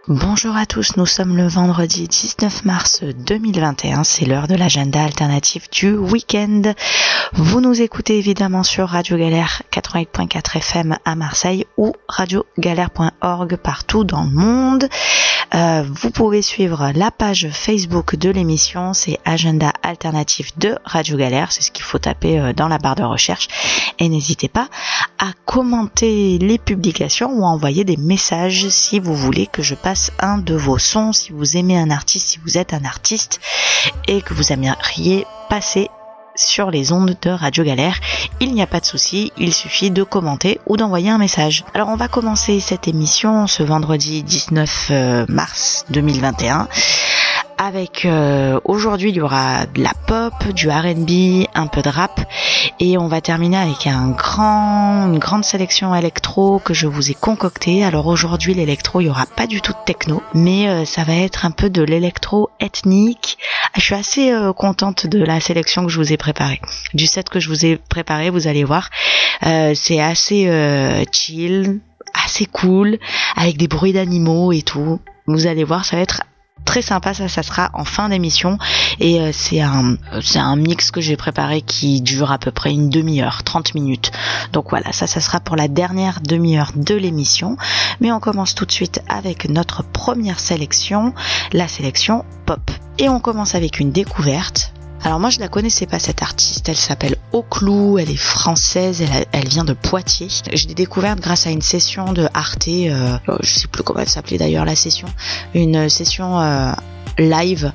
Bonjour à tous, nous sommes le vendredi 19 mars 2021, c'est l'heure de l'agenda alternatif du week-end. Vous nous écoutez évidemment sur Radio Galère 88.4 FM à Marseille ou radiogalère.org partout dans le monde. Vous pouvez suivre la page Facebook de l'émission, c'est Agenda Alternatif de Radio Galère, c'est ce qu'il faut taper dans la barre de recherche. Et n'hésitez pas à commenter les publications ou à envoyer des messages si vous voulez que je passe un de vos sons, si vous aimez un artiste, si vous êtes un artiste et que vous aimeriez passer sur les ondes de Radio Galère. Il n'y a pas de souci, il suffit de commenter ou d'envoyer un message. Alors on va commencer cette émission ce vendredi 19 mars 2021 avec aujourd'hui il y aura de la pop, du R&B, un peu de rap et on va terminer avec une grande sélection électro que je vous ai concoctée. Alors aujourd'hui l'électro, il y aura pas du tout de techno, mais ça va être un peu de l'électro ethnique. Je suis assez contente de la sélection que je vous ai préparée, du set que je vous ai préparé, vous allez voir. C'est assez chill, assez cool, avec des bruits d'animaux et tout. Vous allez voir, ça va être très sympa, ça sera en fin d'émission et c'est un mix que j'ai préparé qui dure à peu près une demi-heure, 30 minutes. Donc voilà, ça sera pour la dernière demi-heure de l'émission. Mais on commence tout de suite avec notre première sélection, la sélection pop. Et on commence avec une découverte. Alors moi je la connaissais pas cette artiste, elle s'appelle Oclou, elle est française, elle vient de Poitiers. Je l'ai découverte grâce à une session de Arte, je sais plus comment elle s'appelait d'ailleurs la session, une session live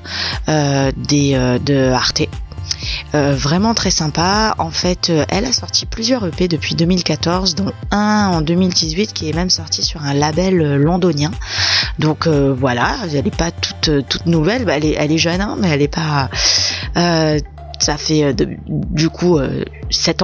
de Arte. Vraiment très sympa. En fait, elle a sorti plusieurs EP depuis 2014, dont un en 2018 qui est même sorti sur un label londonien. Donc voilà, elle n'est pas toute nouvelle. Bah, elle est jeune, hein, mais elle n'est pas. Ça fait du coup 7 ans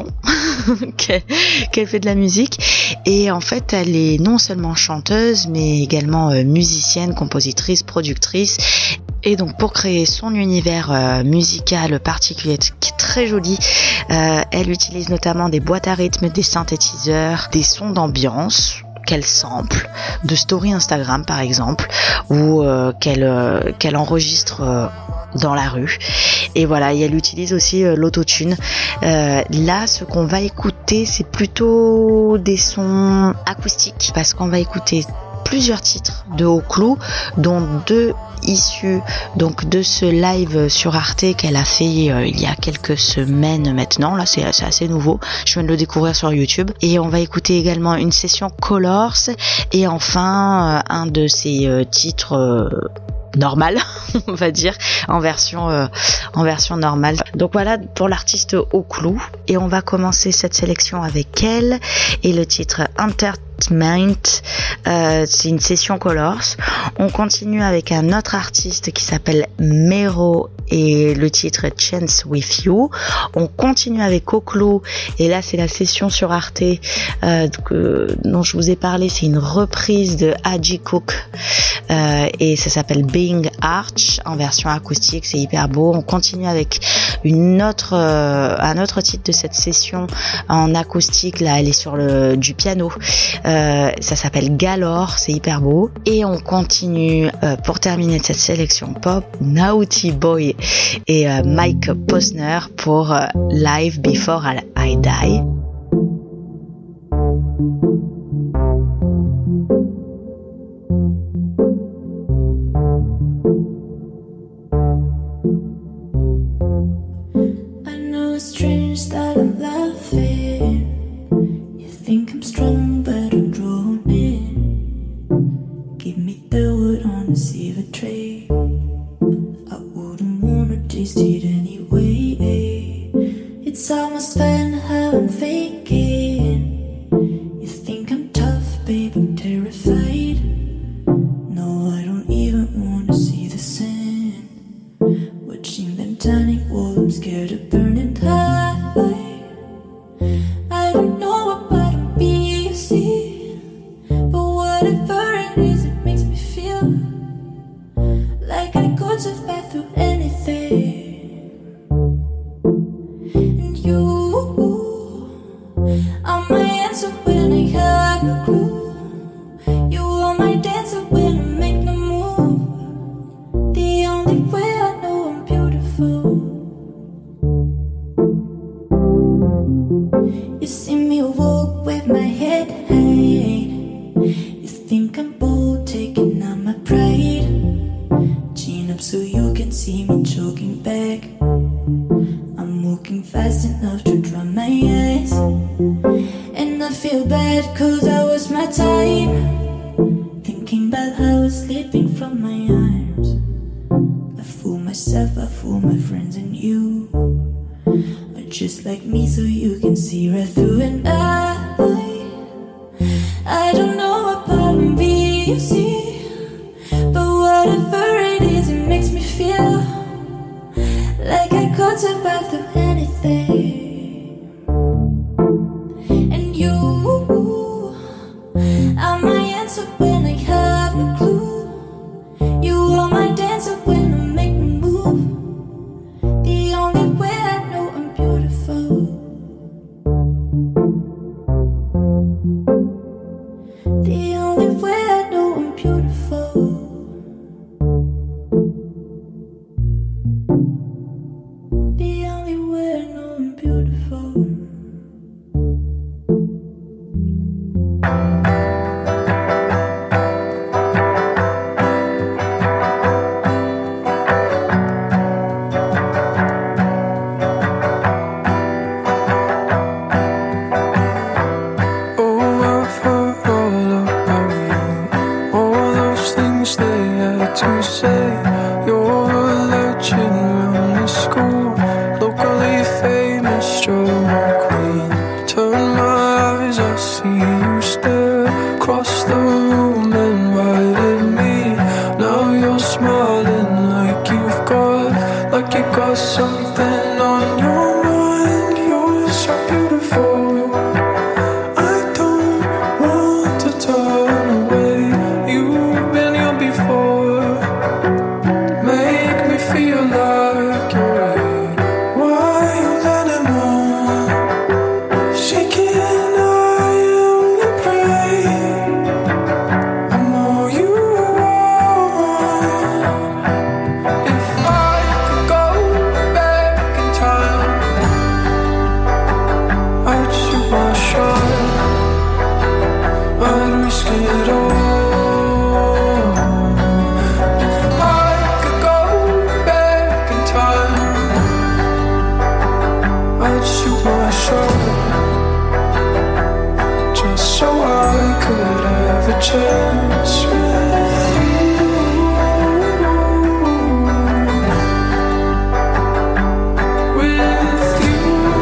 qu'elle fait de la musique et en fait elle est non seulement chanteuse mais également musicienne, compositrice, productrice. Et donc pour créer son univers musical particulier qui est très joli, elle utilise notamment des boîtes à rythme, des synthétiseurs, des sons d'ambiance qu'elle sample, de story Instagram par exemple, ou qu'elle enregistre dans la rue. Et voilà, et elle utilise aussi l'autotune. Là, ce qu'on va écouter, c'est plutôt des sons acoustiques, parce qu'on va écouter plusieurs titres de Oclou, dont 2 issus donc de ce live sur Arte qu'elle a fait il y a quelques semaines maintenant. Là c'est assez nouveau, je viens de le découvrir sur YouTube. Et on va écouter également une session Colors et enfin un de ses titres normal, on va dire, en version normale. Donc voilà pour l'artiste Oclou. Et on va commencer cette sélection avec elle et le titre Entertainment. C'est une session Colors. On continue avec un autre artiste qui s'appelle Mero et le titre Chance With You. On continue avec Oclou et là c'est la session sur Arte dont je vous ai parlé. C'est une reprise de Haji Cook et ça s'appelle Being Arch en version acoustique. C'est hyper beau. On continue avec un autre titre de cette session en acoustique. Là elle est sur du piano. Ça s'appelle Galore, c'est hyper beau. Et on continue pour terminer cette sélection pop, Naughty Boy et Mike Posner pour Live Before I Die. I know it's strange that I'm laughing. You think I'm strong but I'm drawn in. Give me the wood on a silver tray. I wouldn't wanna taste it anyway. It's almost fun how I'm faking. You think I'm tough, babe, I'm terrified. No, I don't even wanna see the sun. Watching them turning wall, I'm scared of burning high. I don't know what bottom be, you see. But whatever it is, it makes me feel like I could survive through anything. And you are my answer when I have no clue. You are my dancer when I make no choking back. I'm walking fast enough to dry my eyes, and I feel bad cause I waste my time thinking about how I was slipping from my arms. I fool myself, I fool my friends, and you are just like me, so you can see right through. And I don't know what part of me you see, but whatever it is, it makes me feel like I could survive through anything. And you are my answer when I have no clue. You are my dancer when I make me move. The only way I know I'm beautiful. The only way I know I'm beautiful. The only way I know I'm beautiful. To say you're a legend round the school, locally famous drama queen. Turn my eyes, I see you stare across the room and right at me. Now you're smiling like you got something on your mind. You're so beautiful, I don't want to turn away. You've been here before. Feel like you're here. Why you letting on? Shaking, I am the prey. I'm all you want. If I could go back in time, I'd shoot my shot. I'd risk it all. Just so I could have a chance with you. With you.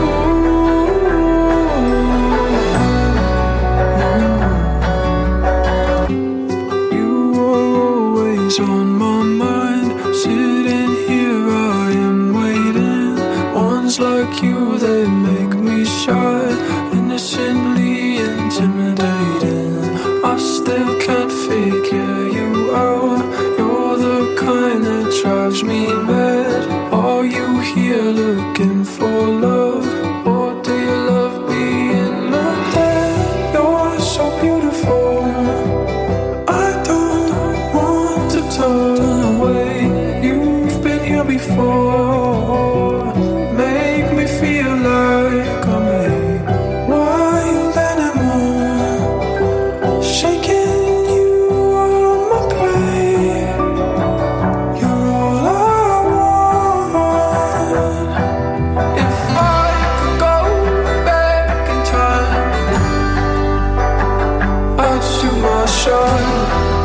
You are always on my mind. Sitting here, I am waiting. Ones like you, they make me shy. Innocently intimidating, I still can't figure you out. You're the kind that drives me mad. Are you here looking for love, or do you love being looked at? You're so beautiful, I don't want to turn away. You've been here before, make me feel like I'm here.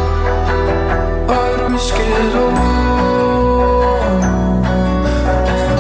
I'd risk it all. If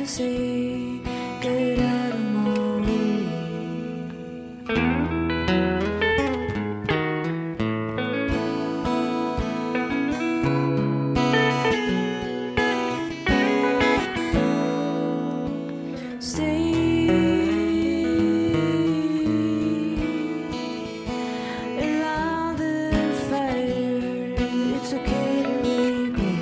say, get out of my way. Stay around the fire. It's okay to leave me.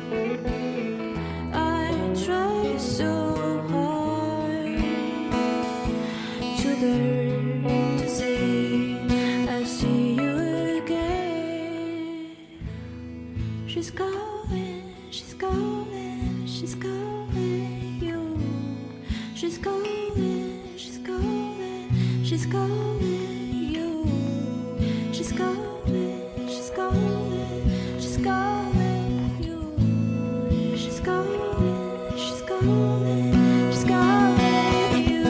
I try so hard to learn to say I see you again. She's going, she's going, she's going, you. She's going, she's going, she's going, you. She's going, she's going, she's going, you. She's going, she's going, she's going, you.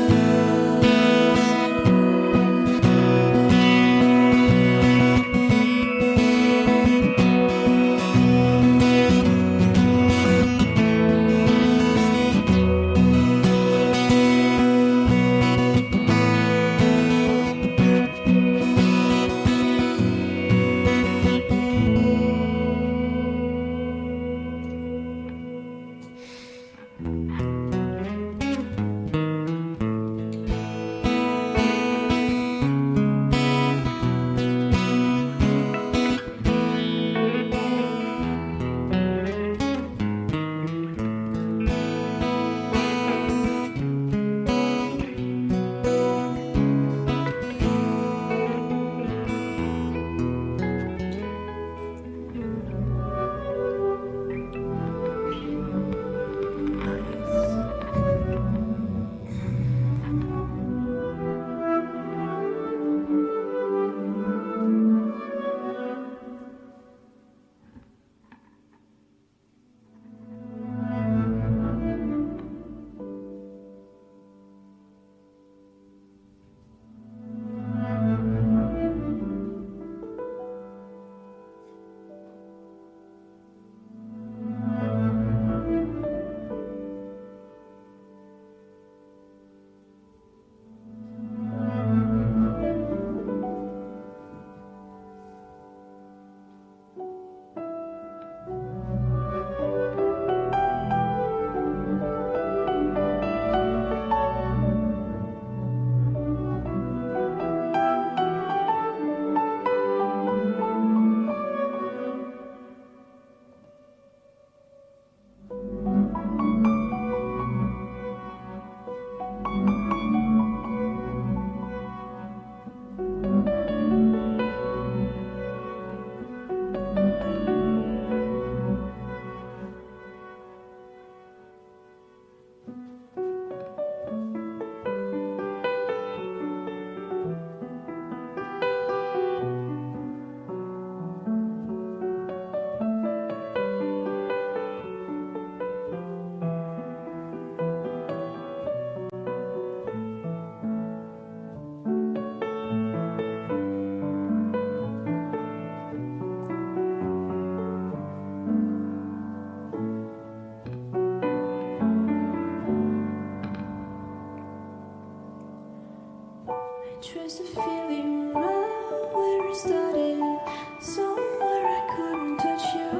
Trace the feeling around where it started, somewhere I couldn't touch you.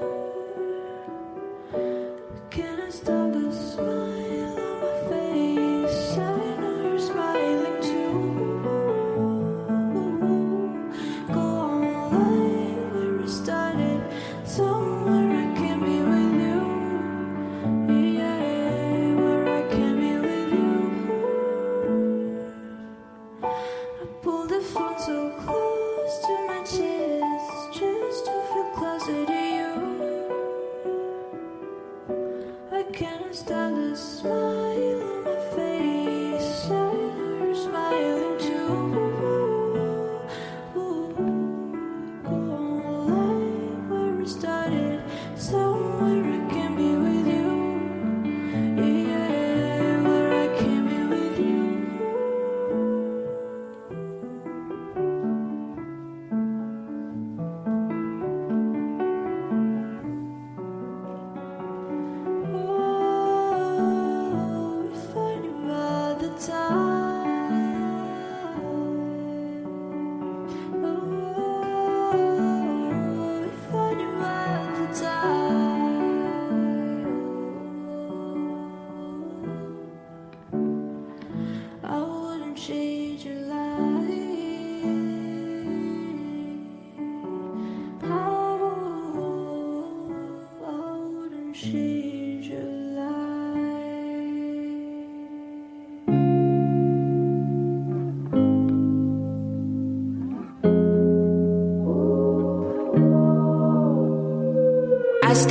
Can I stop the smile on my face? I know you're smiling too. Go on like where it started, somewhere I can be with you. Yeah, where I can be with you. I pull the phone so close to my chest, just to feel closer to you. I cannot stop the smile on my face. I know you're smiling too. Go on like where it started, somewhere I can be with you. Yeah, where I can be with you. Oh,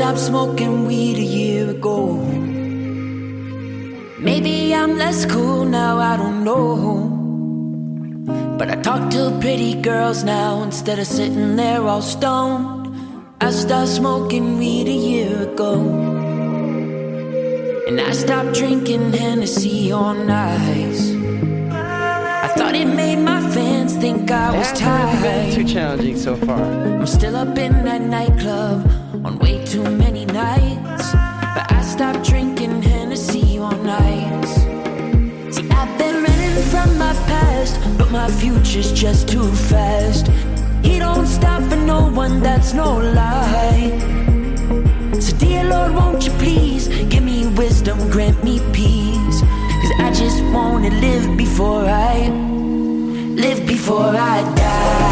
stopped smoking weed a year ago. Maybe I'm less cool now, I don't know. But I talk to pretty girls now instead of sitting there all stoned. I stopped smoking weed a year ago. And I stopped drinking Hennessy on ice. I thought it made my fans think I was tired. Been too challenging so far. I'm still up in that nightclub on way too many nights. But I stopped drinking Hennessy on ice. See, I've been running from my past, but my future's just too fast. He don't stop for no one, that's no lie. So dear Lord, won't you please give me wisdom, grant me peace. Cause I just wanna live before I die.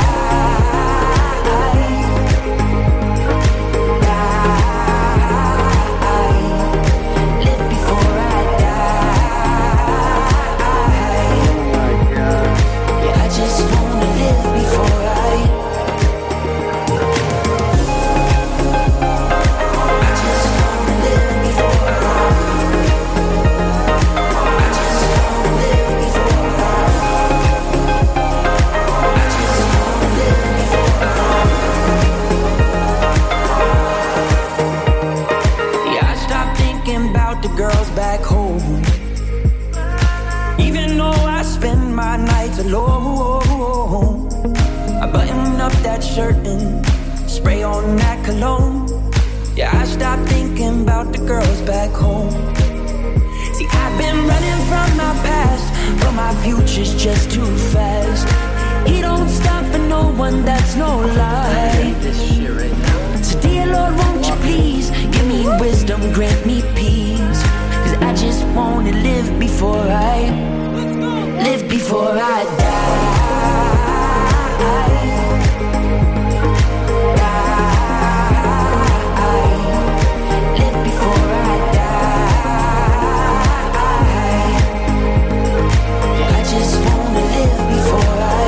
Girls back home. Even though I spend my nights alone, I button up that shirt and spray on that cologne. Yeah, I stopped thinking about the girls back home. See, I've been running from my past, but my future's just too fast. He don't stop for no one, that's no lie. So dear Lord, won't you please give me wisdom, grant me peace. Cause I just wanna live before I die. Live before I die. I just wanna live before I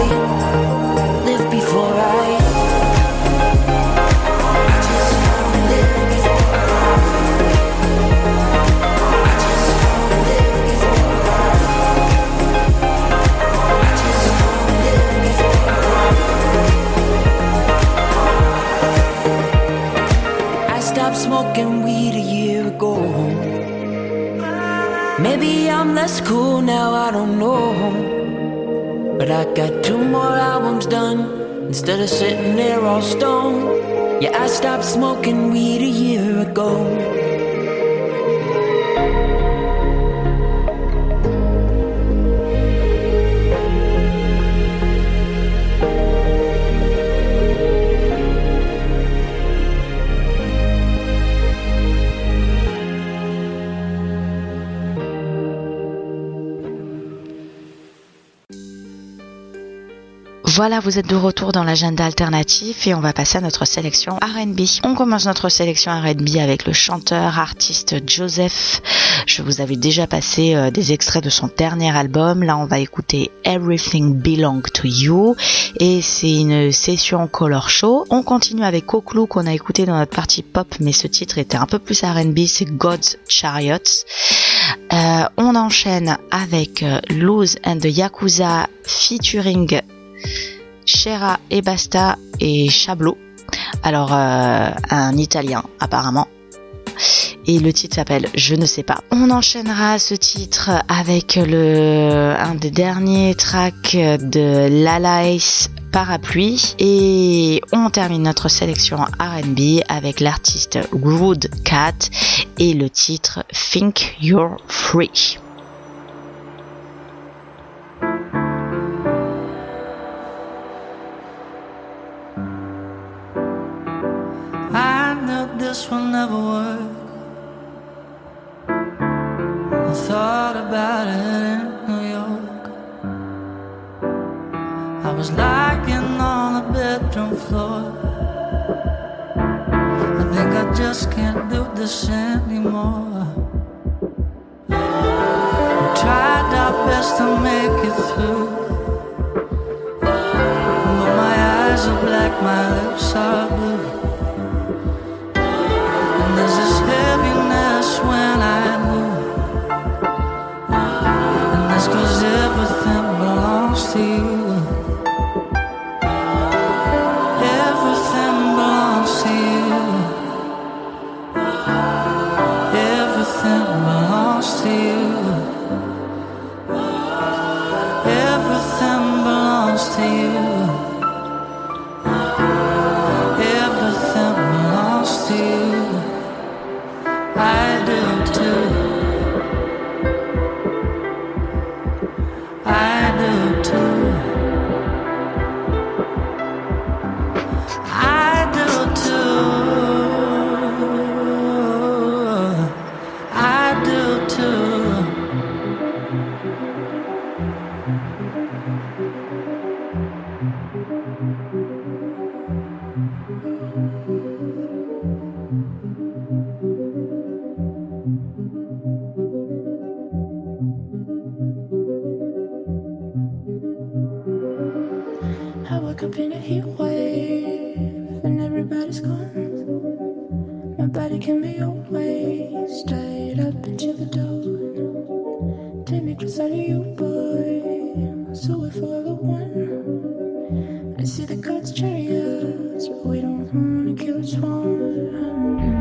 smoking weed a year ago. Maybe I'm less cool now, I don't know. But I got 2 more albums done instead of sitting there all stoned. Yeah, I stopped smoking weed a year ago. Voilà, vous êtes de retour dans l'agenda alternatif et on va passer à notre sélection R&B. On commence notre sélection R&B avec le chanteur, artiste Joseph. Je vous avais déjà passé des extraits de son dernier album. Là, on va écouter Everything Belong to You et c'est une session color show. On continue avec Koklou qu'on a écouté dans notre partie pop, mais ce titre était un peu plus R&B, c'est God's Chariots. On enchaîne avec Luz and the Yakuza featuring Shera et Basta et Chablo. Alors un italien apparemment. Et le titre s'appelle Je ne sais pas. On enchaînera ce titre avec un des derniers tracks de Lalace Parapluie. Et on termine notre sélection R&B avec l'artiste Grood Cat et le titre Think You're Free. I knew this will never work. I thought about it in New York. I was lying on the bedroom floor. I think I just can't do this anymore. We tried our best to make it through, but my eyes are black, my lips are blue. too. I woke up in a heat wave and everybody's gone. My body can be always straight up into the dawn. Take me closer to you, boy, so we're forever one. I see the gods' chariots, but we don't wanna kill each one.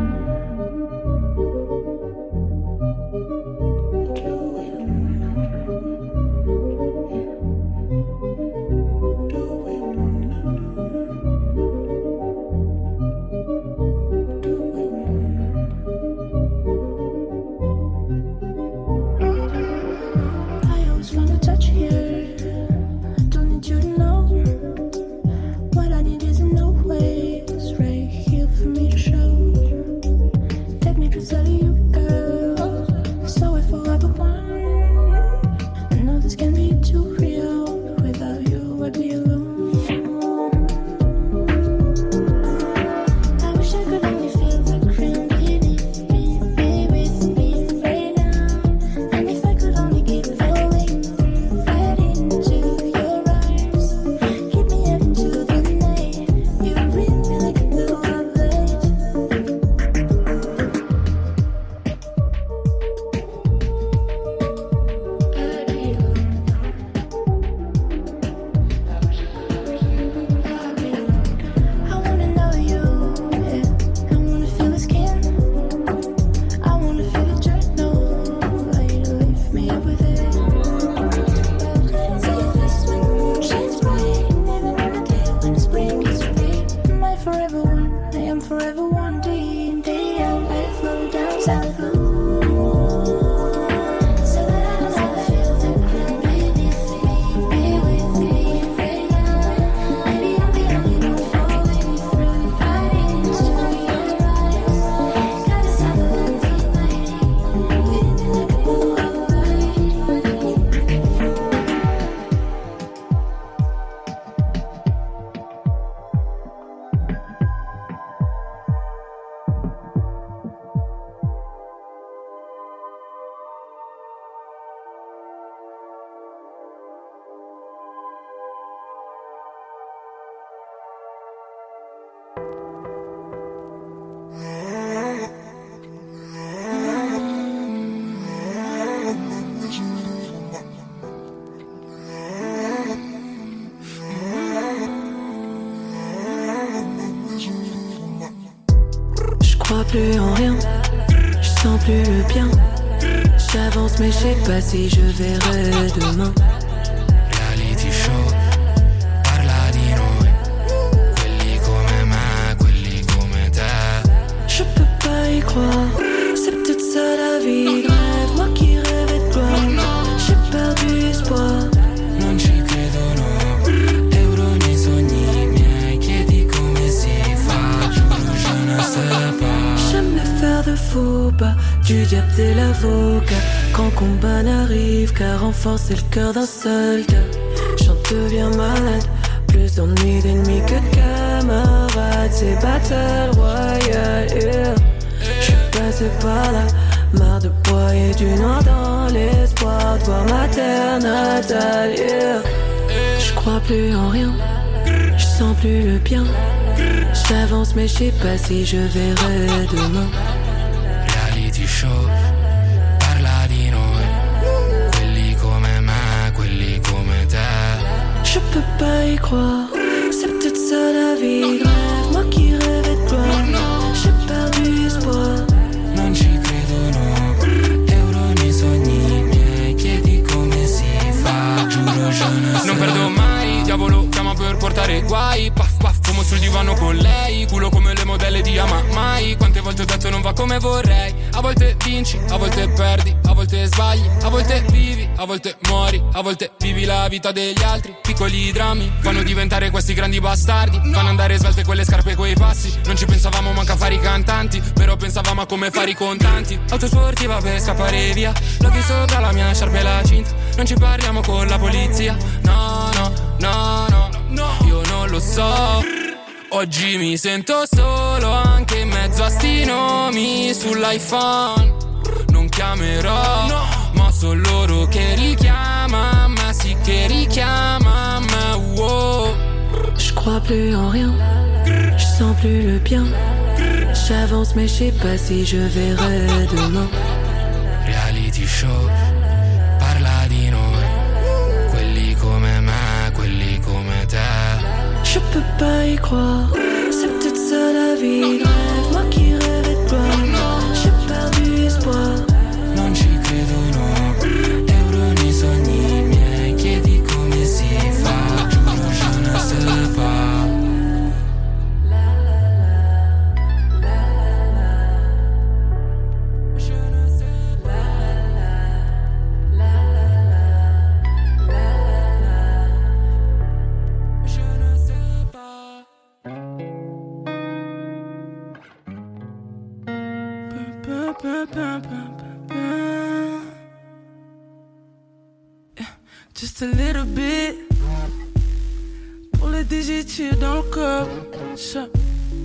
Plus en rien, je sens plus le bien. J'avance mais je sais pas si je verrai demain. Reality show, parla di noi. Quelli come me, quelli come te. Je peux pas y croire, c'est peut-être ça la vie de rêve. Moi qui rêvais de gloire, j'ai perdu espoir. Non ci credono, euro nei sogni miei. Chiedi come si fa, giuro je ne sais pas. J'aime me faire de faux pas, du diable t'es l'avocat. Quand combat n'arrive qu'à renforcer le cœur d'un soldat. J'en deviens malade, plus d'ennuis d'ennemis que de camarades. C'est battle royale, yeah. J'suis passé par là, marre de broyer du noir dans l'espoir de voir ma terre natale, yeah. J'crois plus en rien, j'sens plus le bien. J'avance mais je sais pas si je verrai demain. Reality show, parla di noi. Quelli come me, quelli come te. Je peux pas y croire, c'est peut-être ça la vie de rêve. Moi qui rêvais de gloire, j'ai perdu espoir. Non ci credono, euro nei sogni miei. Chiedi come si fa, giuro je ne sais. Non perdo mai, diavolo chiama per portare guai. Puff puff come sul divano con lei. Culo come le modelle di Ama mai. Quante volte ho detto non va come vorrei. A volte vinci, a volte perdi, a volte sbagli, a volte vivi, a volte muori, a volte vivi la vita degli altri. Piccoli drammi fanno diventare questi grandi bastardi, fanno andare svelte quelle scarpe e quei passi. Non ci pensavamo manco a fare i cantanti, però pensavamo a come fare i contanti. Auto sportiva per scappare via, l'occhio sopra la mia sciarpa e la cinta. Non ci parliamo con la polizia, no, no, no, no, no. Io non lo so. Oggi mi sento solo anche in mezzo a sti nomi sull'iPhone. Non chiamerò, no, ma sono loro che richiama, ma sì che richiama, ma wow. Je crois plus en rien, je sens plus le bien. J'avance mais je sais pas si je verrai demain. Reality show, parla di noi, quelli come me, quelli come te. Je peux pas y croire, c'est peut-être ça la vie de rêve. Moi qui rêvais de gloire, j'ai perdu espoir. Non ci credo no, euro nei sogni miei, chiedi come si fa, giuro je ne sais pas. Just a little bit. Pour le digitier dans le corps. Simple.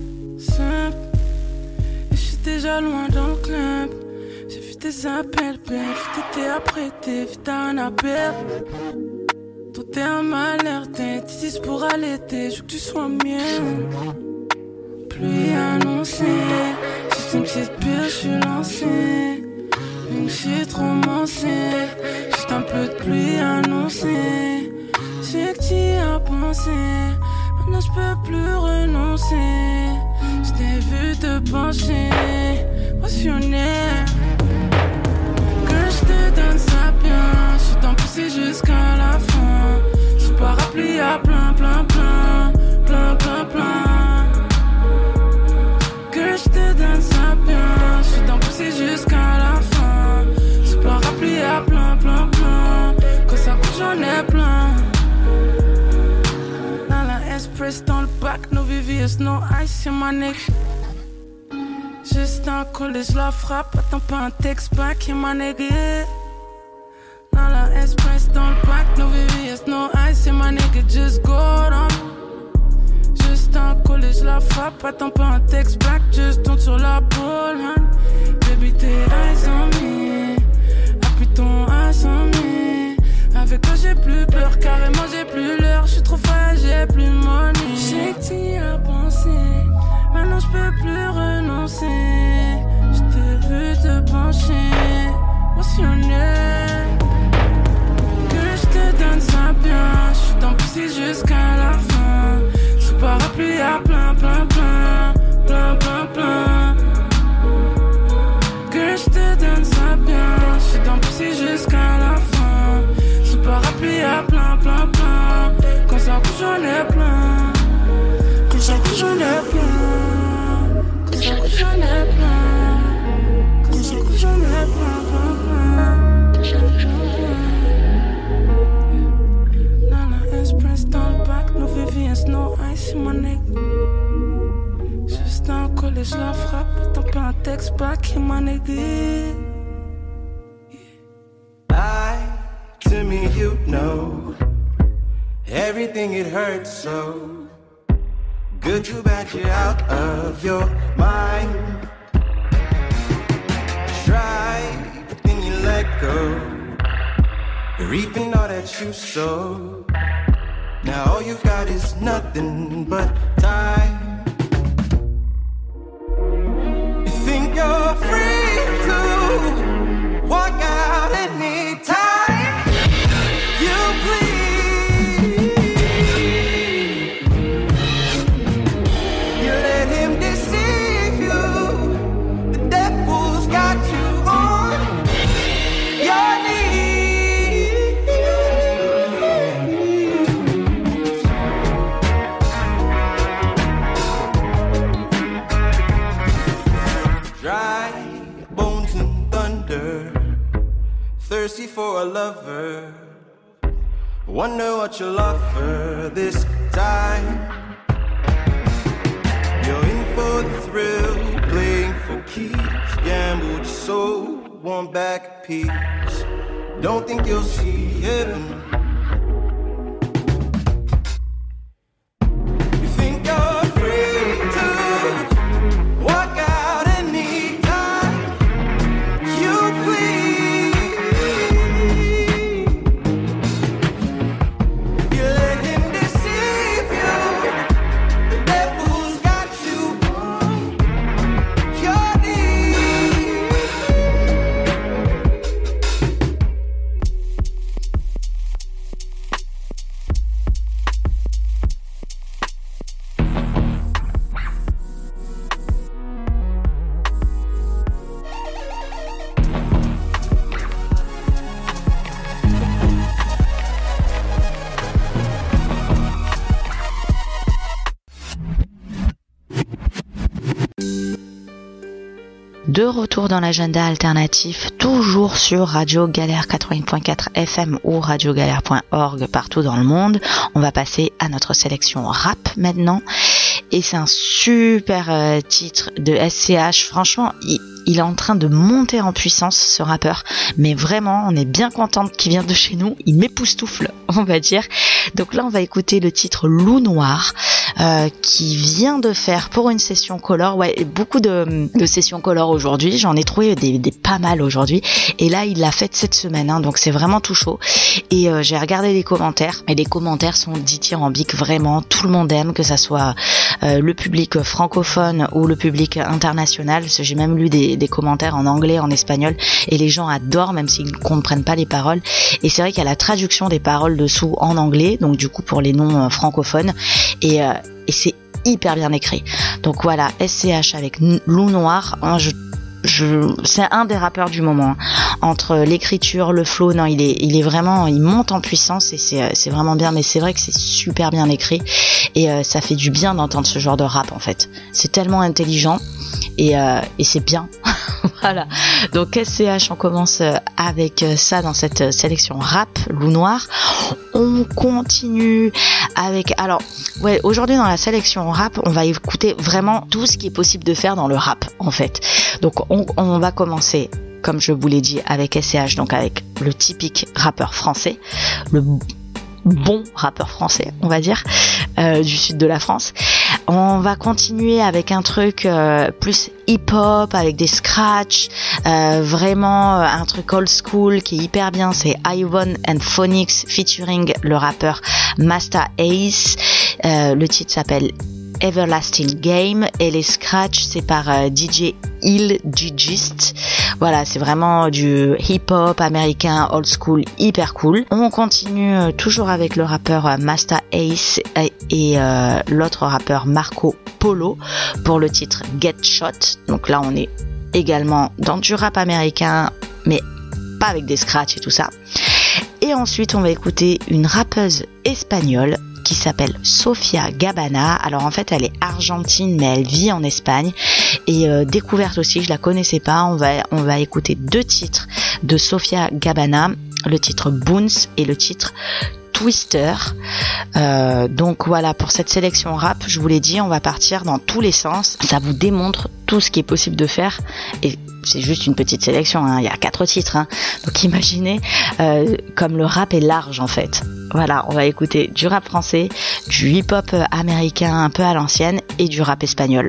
Et j'suis déjà loin dans le club. J'ai vu tes appels, babe. T'étais apprêté, vite à un appel. Toi t'es un malheur, t'es ici pour allaiter. Je veux que tu sois mienne. Pluie annoncée. Juste une petite pile, j'suis lancée. Une shit romancée. Juste un peu de pluie annoncée. J'ai que t'y as pensé. Maintenant j'peux plus renoncer. J't'ai vu te pencher, passionné. Que j'te donne ça bien. J'suis t'en poussé jusqu'à la fin. Sous parapluie à plein, plein, plein. Plein, plein, plein. Que j'te donne ça bien. J'suis t'en poussé jusqu'à la fin. Sous parapluie à plein, plein, plein. Quand ça coûte j'en ai plein. Dans la S-Press dans le bac, no VVS, no ice, c'est ma neck. Juste un collet, j'la frappe, attends pas un texte back, y'a ma nigga. Dans la S-Press dans le bac, no VVS, no ice, c'est ma nigga, just go down. Juste un collet, j'la frappe, attends pas un texte back, just tourne sur la boule, hein. Baby, tes eyes on me, appuie ton ass on me. Avec toi j'ai plus peur, carrément j'ai plus l'heure. J'suis trop frais, j'ai plus money. J'ai que t'y as pensé, maintenant j'peux plus renoncer. J't'ai vu te pencher, passionné. Que j'te donne ça bien. J'suis dans poussé jusqu'à la fin. Sous parapluie à plein, plein, plein. Plein, plein, plein. Que j'te donne ça bien. J'suis dans poussé jusqu'à la fin. Parapluie à plein, plein, plein. Quand ça couche j'en ai plein. Quand ça couche j'en ai plein. Quand ça couche j'en ai plein. Quand ça couche j'en ai plein, plein, plein. Nana Express dans le bac, no VVS, no ice, c'est mon neck. Juste un collet, j'la frappe. Attends pas un texte back, y'a ma nigga. To me, you know everything, it hurts so. Good, too bad you're out of your mind. Try, but then you let go. You're reaping all that you sow. Now all you've got is nothing but time. You think you're free to walk out anytime. thirsty for a lover. Wonder what you'll offer this time. You're in for the thrill, playing for keeps. Gambled your soul, want back a piece. Don't think you'll see heaven. You think you're free to walk out anytime you please. You let him deceive you. The devil's got you on your knees. De retour dans l'agenda alternatif, toujours sur Radio Galère 88.4 FM ou radiogalère.org partout dans le monde. On va passer à notre sélection rap maintenant. Et c'est un super titre de SCH. Franchement, il est en train de monter en puissance, ce rappeur. Mais vraiment, on est bien contente qu'il vienne de chez nous. Il m'époustoufle, on va dire. Donc là, on va écouter le titre Loup Noir, qui vient de faire pour une session color. Ouais, beaucoup de sessions color aujourd'hui. J'en ai trouvé des pas mal aujourd'hui. Et là, il l'a fait cette semaine. Hein, donc c'est vraiment tout chaud. Et j'ai regardé les commentaires. Et les commentaires sont dithyrambiques. Vraiment, tout le monde aime, que ça soit le public francophone ou le public international. Parce que j'ai même lu des commentaires en anglais, en espagnol. Et les gens adorent, même s'ils ne comprennent pas les paroles. Et c'est vrai qu'il y a la traduction des paroles dessous en anglais. Donc du coup, pour les non francophones. Et c'est hyper bien écrit. Donc voilà, SCH avec Loup Noir, hein, c'est un des rappeurs du moment. Entre l'écriture, le flow, non, il est vraiment, il monte en puissance et c'est vraiment bien. Mais c'est vrai que c'est super bien écrit et ça fait du bien d'entendre ce genre de rap en fait. C'est tellement intelligent et c'est bien. Voilà. Donc SCH, on commence avec ça dans cette sélection rap, Loup Noir. On continue avec, alors ouais, aujourd'hui dans la sélection rap, on va écouter vraiment tout ce qui est possible de faire dans le rap en fait. Donc on va commencer, comme je vous l'ai dit, avec SCH, donc avec le typique rappeur français, le bon rappeur français, on va dire, du sud de la France. On va continuer avec un truc plus hip-hop, avec des scratchs, vraiment un truc old school qui est hyper bien. C'est Ivan and Phonics featuring le rappeur Masta Ace. Le titre s'appelle Everlasting Game et les scratchs c'est par DJ Il Gigist. Voilà, c'est vraiment du hip-hop américain old school hyper cool. On continue toujours avec le rappeur Masta Ace et l'autre rappeur Marco Polo pour le titre Get Shot. Donc là on est également dans du rap américain mais pas avec des scratchs et tout ça. Et ensuite on va écouter une rappeuse espagnole qui s'appelle Sofia Gabana. Alors en fait elle est argentine mais elle vit en Espagne et découverte aussi, je la connaissais pas. On va écouter deux titres de Sofia Gabana, le titre Boons et le titre Twister. Donc voilà, pour cette sélection rap, je vous l'ai dit, on va partir dans tous les sens. Ça vous démontre tout ce qui est possible de faire et c'est juste une petite sélection, hein. Il y a 4 titres, hein. Donc imaginez comme le rap est large en fait. Voilà, on va écouter du rap français, du hip-hop américain un peu à l'ancienne et du rap espagnol.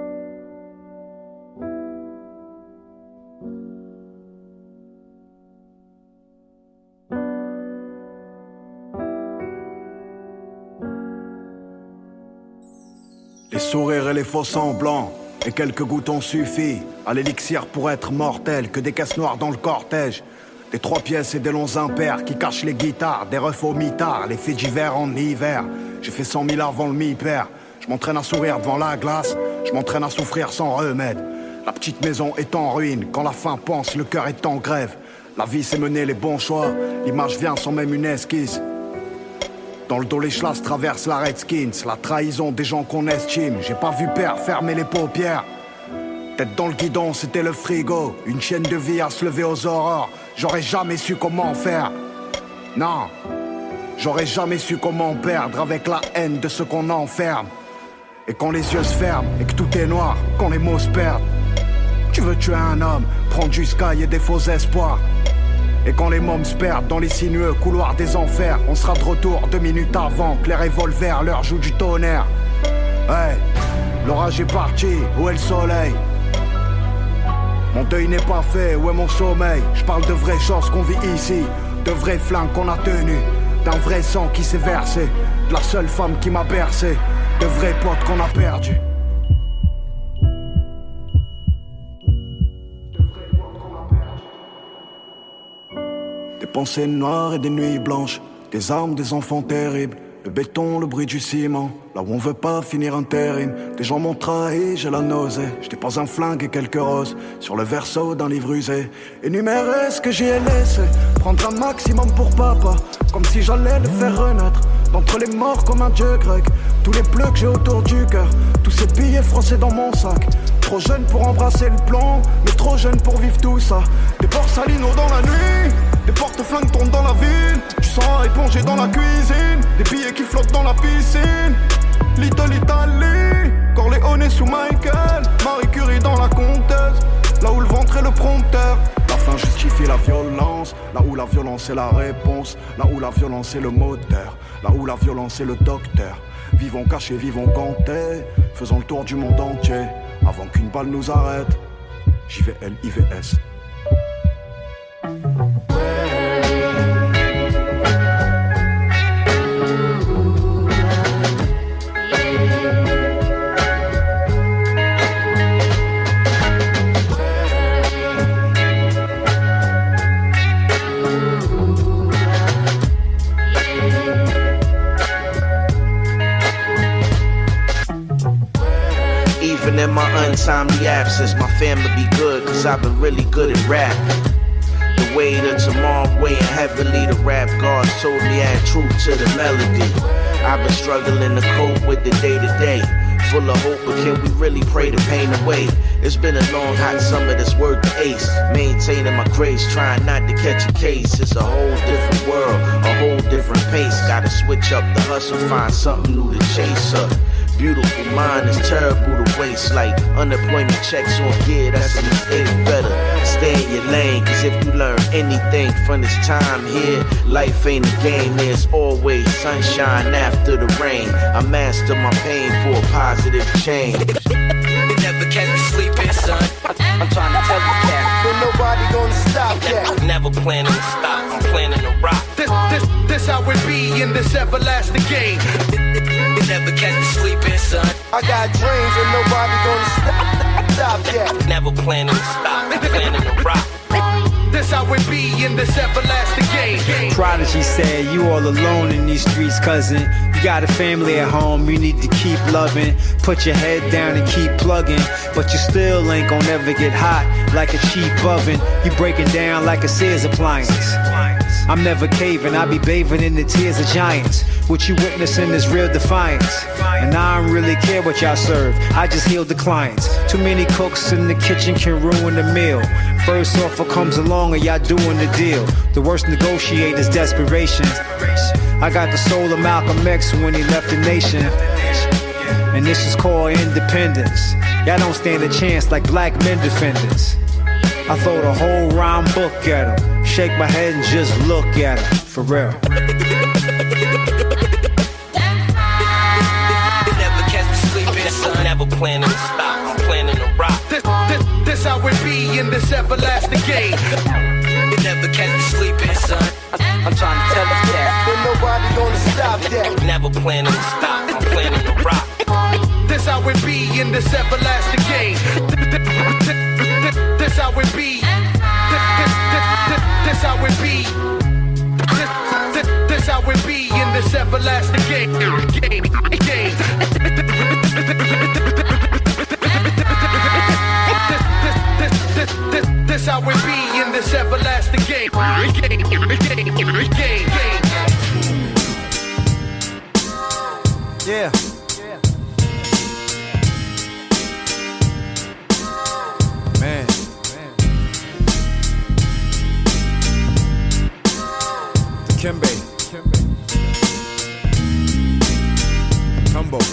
Les sourires et les faux semblants et quelques gouttes ont suffi à l'élixir pour être mortel. Que des caisses noires dans le cortège, des 3 pièces et des longs impairs qui cachent les guitares, des refs au mitard, les faits d'hiver en hiver. J'ai fait 100 000 avant le mi-père. Je m'entraîne à sourire devant la glace, je m'entraîne à souffrir sans remède. La petite maison est en ruine, quand la faim pense, le cœur est en grève. La vie c'est mener les bons choix, l'image vient sans même une esquisse. Dans le dos les chlasses traversent la Redskins, la trahison des gens qu'on estime. J'ai pas vu père fermer les paupières. Tête dans le guidon, c'était le frigo. Une chaîne de vie à se lever aux aurores. j'aurais jamais su comment faire. Non, j'aurais jamais su comment perdre avec la haine de ce qu'on enferme. Et quand les yeux se ferment et que tout est noir, quand les mots se perdent. Tu veux tuer un homme, prendre du sky et des faux espoirs. Et quand les mômes se perdent dans les sinueux couloirs des enfers, on sera de retour 2 minutes avant que les revolvers leur jouent du tonnerre. Hey, l'orage est parti, où est le soleil? Mon deuil n'est pas fait, où est mon sommeil? Je parle de vraies choses qu'on vit ici, de vrais flingues qu'on a tenus, d'un vrai sang qui s'est versé, de la seule femme qui m'a bercé, de vrais potes qu'on a perdus. Des pensées noires et des nuits blanches, des armes, des enfants terribles, le béton, le bruit du ciment, là où on veut pas finir intérim. Des gens m'ont trahi, j'ai la nausée, je dépose un flingue et quelques roses sur le verso d'un livre usé. Énumérer ce que j'y ai laissé, prendre un maximum pour papa, comme si j'allais le faire renaître d'entre les morts comme un dieu grec. Tous les bleus que j'ai autour du cœur, tous ces billets français dans mon sac. Trop jeune pour embrasser le plan, mais trop jeune pour vivre tout ça. Des borsalino dans la nuit, des porte-flingues tournent dans la ville. Du sang épongé dans la cuisine, des billets qui flottent dans la piscine. Little Italy, Corleone sous Michael, Marie Curie dans la conteuse, là où le ventre est le prompteur. La fin justifie la violence, là où la violence est la réponse, là où la violence est le moteur, là où la violence est le docteur. Vivons cachés, vivons gantés, faisons le tour du monde entier, avant qu'une balle nous arrête. JVLIVS. Even in my untimely absence, my family be good, cause I've been really good at rap. The weight of tomorrow weighing heavily, the rap gods told me add truth to the melody. I've been struggling to cope with the day to day, full of hope, but can we really pray the pain away? It's been a long hot summer that's worth the ace, maintaining my grace, trying not to catch a case. It's a whole different world, a whole different pace. Gotta switch up the hustle, find something new to chase up. Beautiful mind is terrible to waste, like unemployment checks on gear, that's a mistake. Better stay in your lane, cause if you learn anything from this time here, life ain't a game, there's always sunshine after the rain. I master my pain for a positive change. You never catch me sleeping, son. I'm trying to tell you that. But nobody gonna stop that. Never planning to stop, I'm planning to rock. This how it be in this everlasting game. You never catch me sleeping, son. I got dreams and nobody gonna stop that. Never planning to stop, I'm planning to rock. This how it be in this everlasting game. Prodigy said, you all alone in these streets, cousin. You got a family at home, you need to keep loving. Put your head down and keep plugging. But you still ain't gonna ever get hot like a cheap oven. You breaking down like a Sears appliance. I'm never caving, I be bathing in the tears of giants. What you witnessing is real defiance. And I don't really care what y'all serve, I just heal the clients. Too many cooks in the kitchen can ruin the meal. First offer comes along and y'all doing the deal. The worst negotiator's desperation. I got the soul of Malcolm X when he left the nation. And this is called independence. Y'all don't stand a chance like black men defenders. I throw the whole rhyme book at him, shake my head and just look at him, for real. Never catch me sleeping, son. Never planning to stop, I'm planning to rock. This how it be in this everlasting game. You never catch me sleeping, son. I'm trying to tell you that. But nobody gonna stop that. Never planning to stop, I'm planning to rock. This how it be in this everlasting game. This how it be. This how it be. This how it be in this everlasting game. This how it be in this everlasting game. Yeah. Man. Kimbe. Tumbo.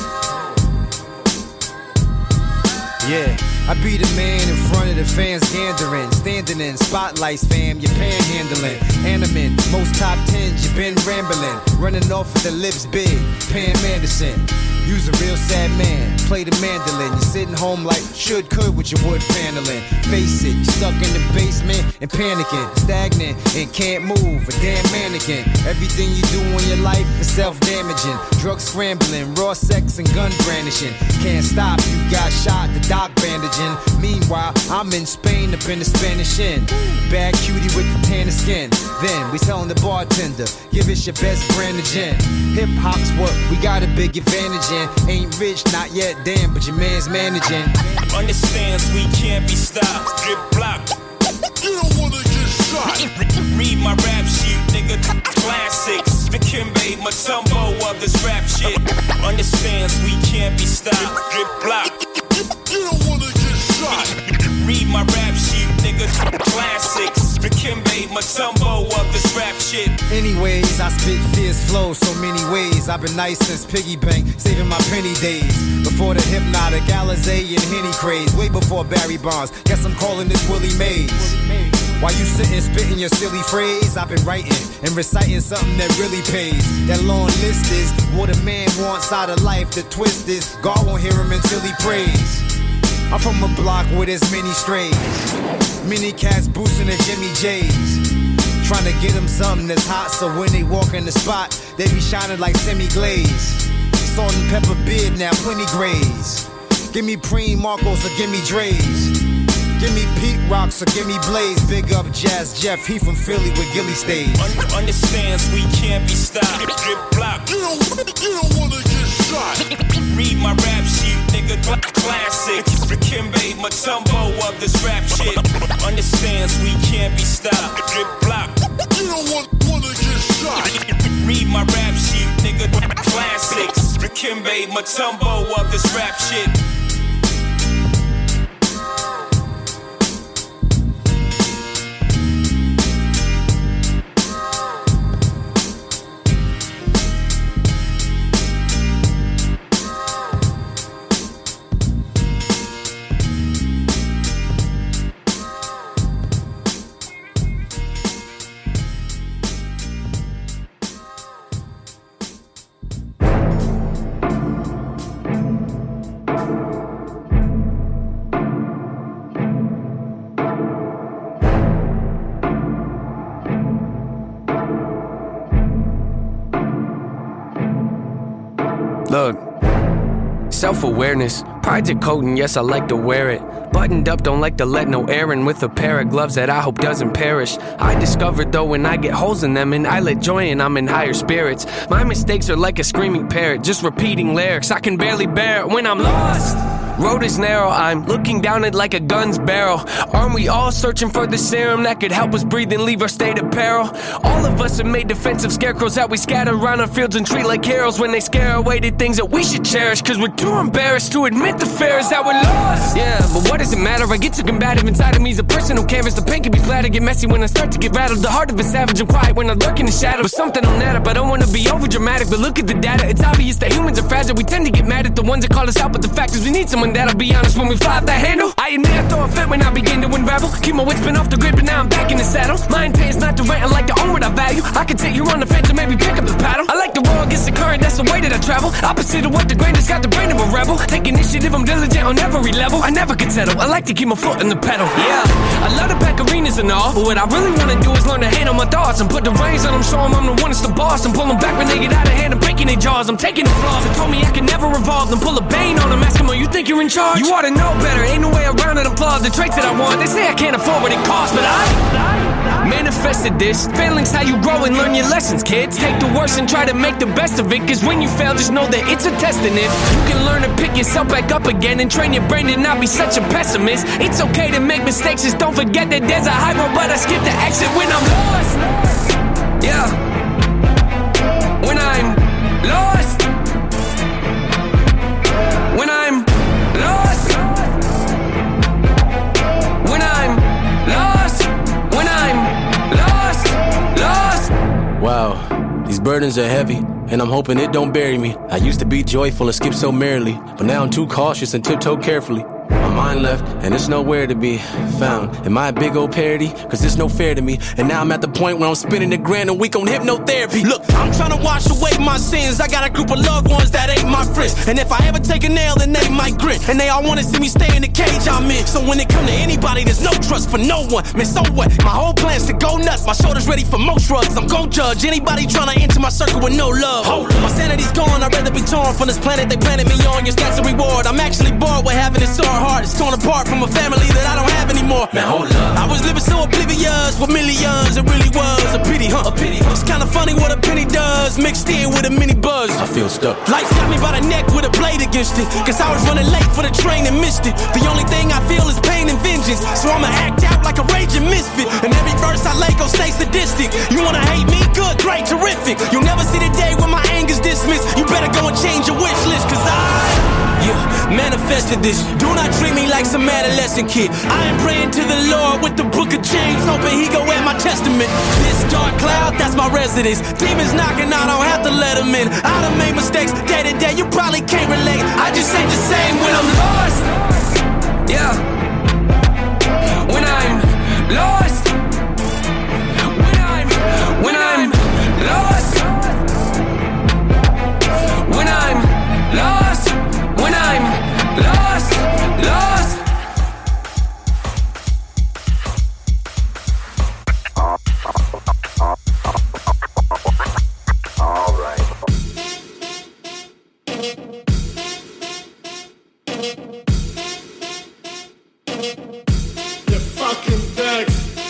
Yeah, I be the man in front of the fans gandering, standing in spotlights, fam, you're panhandling, animin, most top 10s, you been rambling, running off with the lips big, Pam Anderson. You's a real sad man, play the mandolin. You're sitting home like could with your wood paneling. Face it, you're stuck in the basement and panicking, stagnant and can't move, a damn mannequin. Everything you do in your life is self-damaging. Drug scrambling, raw sex and gun brandishing. Can't stop, you got shot, the doc bandaging. Meanwhile, I'm in Spain up in the Spanish Inn. Bad cutie with the tan skin. Then we telling the bartender, give us your best brand of gin. Hip hop's what we got a big advantage in. Ain't rich, not yet, damn, but your man's managing. Understands we can't be stopped. Drip block. You don't wanna get shot. Read my rap sheet, nigga. Classics. The Kimbe Mutombo of this rap shit. Understands we can't be stopped. Drip block. You don't wanna get shot. Read my rap sheet, nigga. Classics. The Kimbe Mutombo of this rap shit. Anyways, I spit fierce flow so many ways. I've been nice since piggy bank, saving my penny days. Before the Hypnotic, Alizé and Henny craze. Way before Barry Bonds, guess I'm calling this Willie Mays. While you sitting spitting your silly phrase, I've been writing and reciting something that really pays. That long list is what a man wants out of life. The twist is God won't hear him until he prays. I'm from a block with as many strays. Many cats boosting the Jimmy J's. Trying to get them something that's hot, so when they walk in the spot, they be shining like semi-glaze. Salt and pepper beard now, plenty grays. Give me Preem Marcos or give me Dre's. Give me Pete Rocks or give me Blaze. Big up Jazz Jeff, he from Philly with Gilly Stage. Understands we can't be stopped. Drip block. You don't wanna get shot. Read my rap sheet, nigga. Classics. The Kimbe Mutombo of this rap shit. Understands we can't be stopped. Drip block. You don't wanna get shot. Read my rap sheet, nigga. Classics. The Kimbe Mutombo of this rap shit. Look, self-awareness, pride's a coat and yes I like to wear it. Buttoned up, don't like to let no air in with a pair of gloves that I hope doesn't perish. I discovered though when I get holes in them and I let joy in, I'm in higher spirits. My mistakes are like a screaming parrot, just repeating lyrics. I can barely bear it when I'm lost. Road is narrow, I'm looking down it like a gun's barrel. Aren't we all searching for the serum that could help us breathe and leave our state of peril? All of us have made defensive scarecrows that we scatter around our fields and treat like heroes when they scare away the things that we should cherish. Cause we're too embarrassed to admit the fear is that we're lost. Yeah, but what does it matter? I get too combative inside of me. Is a personal canvas, the pain can be flat. I get messy when I start to get rattled. The heart of a savage and quiet when I lurk in the shadow. But something on that up, I don't wanna be over dramatic, but look at the data. It's obvious that humans are fragile. We tend to get mad at the ones that call us out, but the fact is we need someone that'll be honest when we fly off that handle. I admit I throw a fit when I begin to unravel. Keep my wits been off the grid, but now I'm back in the saddle. My intent is not to rant, I like to own what I value. I can take you on the fence and maybe pick up the paddle. I like to roll against the current, that's the way that I travel. Opposite of what the grain has got the brain of a rebel. Take initiative, I'm diligent on every level. I never could settle, I like to keep my foot in the pedal. Yeah, I love to pack arenas and all, but what I really wanna do is learn to handle my thoughts and put the reins on them, show them I'm the one that's the boss, and pull them back when they get out of hand and breaking their jaws. I'm taking the flaws, they told me I can never revolve, then pull a bane on them, ask them, oh, you think you're in charge? You ought to know better, ain't no way around it, applaud the traits that I want. They say I can't afford what it costs, but I manifested this. Failing's how you grow and learn your lessons, kids. Take the worst and try to make the best of it, cause when you fail, just know that it's a test, and if you can learn to pick yourself back up again and train your brain to not be such a pessimist. It's okay to make mistakes, just don't forget that there's a high road, but I skip the exit when I'm lost. Yeah, when I'm lost. When I'm lost. When I'm lost. When I'm lost. Lost. Wow. burdens are heavy, and I'm hoping it don't bury me. I used to be joyful and skip so merrily, but now I'm too cautious and tiptoe carefully. My mind left, and it's nowhere to be found. Am I a big old parody? Cause it's no fair to me. And now I'm at the point where I'm spending $1,000 a week on hypnotherapy. Look, I'm trying to wash away my sins. I got a group of loved ones that ain't my friends. And if I ever take a nail, then they might grin. And they all wanna see me stay in the cage I'm in. So when it come to anybody, there's no trust for no one. Man, so what? My whole plan's to go nuts. My shoulder's ready for most shrugs. I'm gon' judge anybody trying to enter my circle with no love. My sanity's gone, I'd rather be torn from this planet they planted me on. Your stats a reward. I'm actually bored with having it sore heart. It's torn apart from a family that I don't have anymore. Man, hold up. I was living so oblivious with millions. It really was a pity, huh? A pity, huh? It's kinda funny what a penny does, mixed in with a mini buzz. I feel stuck. Life got me by the neck with a blade against it. Cause I was running late for the train and missed it. The only thing I feel is pain and vengeance. So I'ma act out like a raging misfit. And every verse I lay gon' stay sadistic. You wanna hate me? Good, great, terrific. You'll never see the day when my anger's dismissed. You better go and change your wish list. Cause manifested this. Do not treat me like some adolescent kid. I am praying to the Lord with the book of James, hoping he go at my testament. This dark cloud, that's my residence. Demons knocking, I don't have to let them in. I done made mistakes day to day, you probably can't relate. I just ain't the same when I'm lost. Yeah. When I'm lost. When I'm lost. When I'm lost. When I'm lost, lost. All right. The fucking Dex.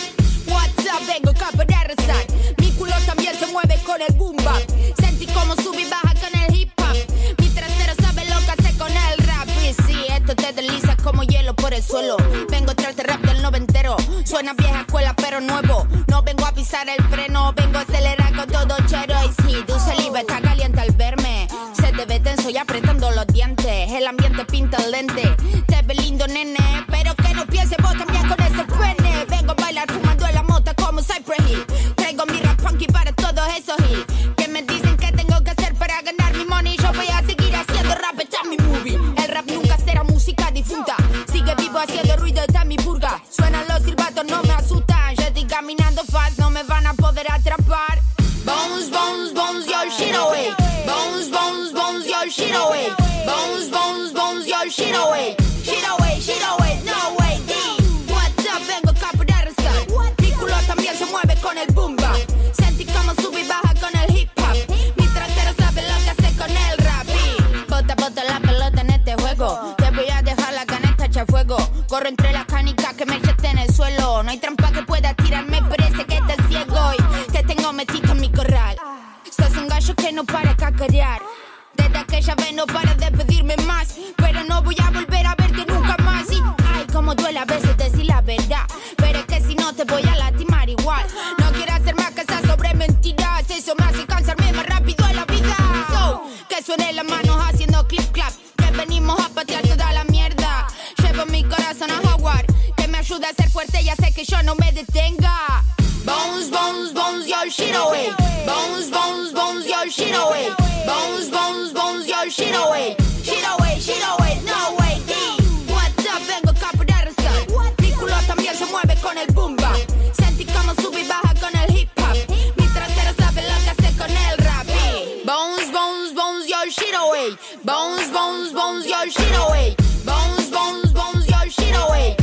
What's up, vengo capo de arrasar. Mi culo también se mueve con el boom bap. Sentí como sube y baja con el hip hop. Mi trasero sabe lo que hace con el rap. Y sí, esto te desliza como hielo por el suelo. Vengo a traerte rap del noventero. Suena vieja escuela pero nuevo. No vengo a pisar el freno, vengo a acelerar con todo chero. Y sí, tu saliva está caliente al verme. Se te ve tenso y apretando los dientes. El ambiente pinta el lente. Te ve lindo, nene, pero que no pienses vos también con ese pene. Vengo a bailar fumando en la mota como Cypress Hill. Traigo mi rap funky para todos esos hills que me dicen que tengo que hacer para ganar mi money. Yo voy a seguir haciendo rap, está mi movie. El rap nunca será música difunta. Sigue vivo haciendo ruido, está mi purga. Suenan los silbatos, no me asustan. Yo estoy caminando fast, no me van a poder atrapar. Bones, bones, bones, your shit away. Bones, bones, bones, your shit away. Bones, bones, bones, your shit away. Shit away, shit away, no way, D. What's up, vengo capo de arrasar. Mi culo también se mueve con el boom bap. Sentí como sube y baja con el hip hop. Mi trasero sabe lo que hace con el rap. Y bota, bota la pelota en este juego. Te voy a dejar la caneta echa fuego. Corro entre las canicas que me echaste en el suelo. No hay trampa que pueda tirarme, parece que estás ciego y que tengo metido en mi corral. Sos un gallo que no para de cacarear. Desde aquella vez no para de pedirme más, pero no voy a volver a verte nunca más. Y ay, como duele a veces decir la verdad, pero es que si no te voy a lastimar igual. No quiero hacer más que esas sobre mentiras, eso me hace cansarme más rápido en la vida. So, que suenen las manos haciendo clip clap, que venimos a patear toda la mierda. Llevo mi corazón a jaguar, que me ayuda a ser fuerte y hace que yo no me detenga. Bones, bones, bones, your shit away. Bones, bones, bones, your shit away. Bones, bones, bones, your shit away. Shit away, shit away, no way, D. What's up, vengo capo de arrasar. Mi culo también se mueve con el boom bap. Sentí como sube y baja con el hip hop. Mi trasero sabe lo que hace con el rap. Bones, bones, bones, your shit away. Bones, bones, bones, your shit away. Bones, bones, bones, your shit away.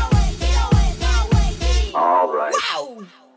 All right. Wow.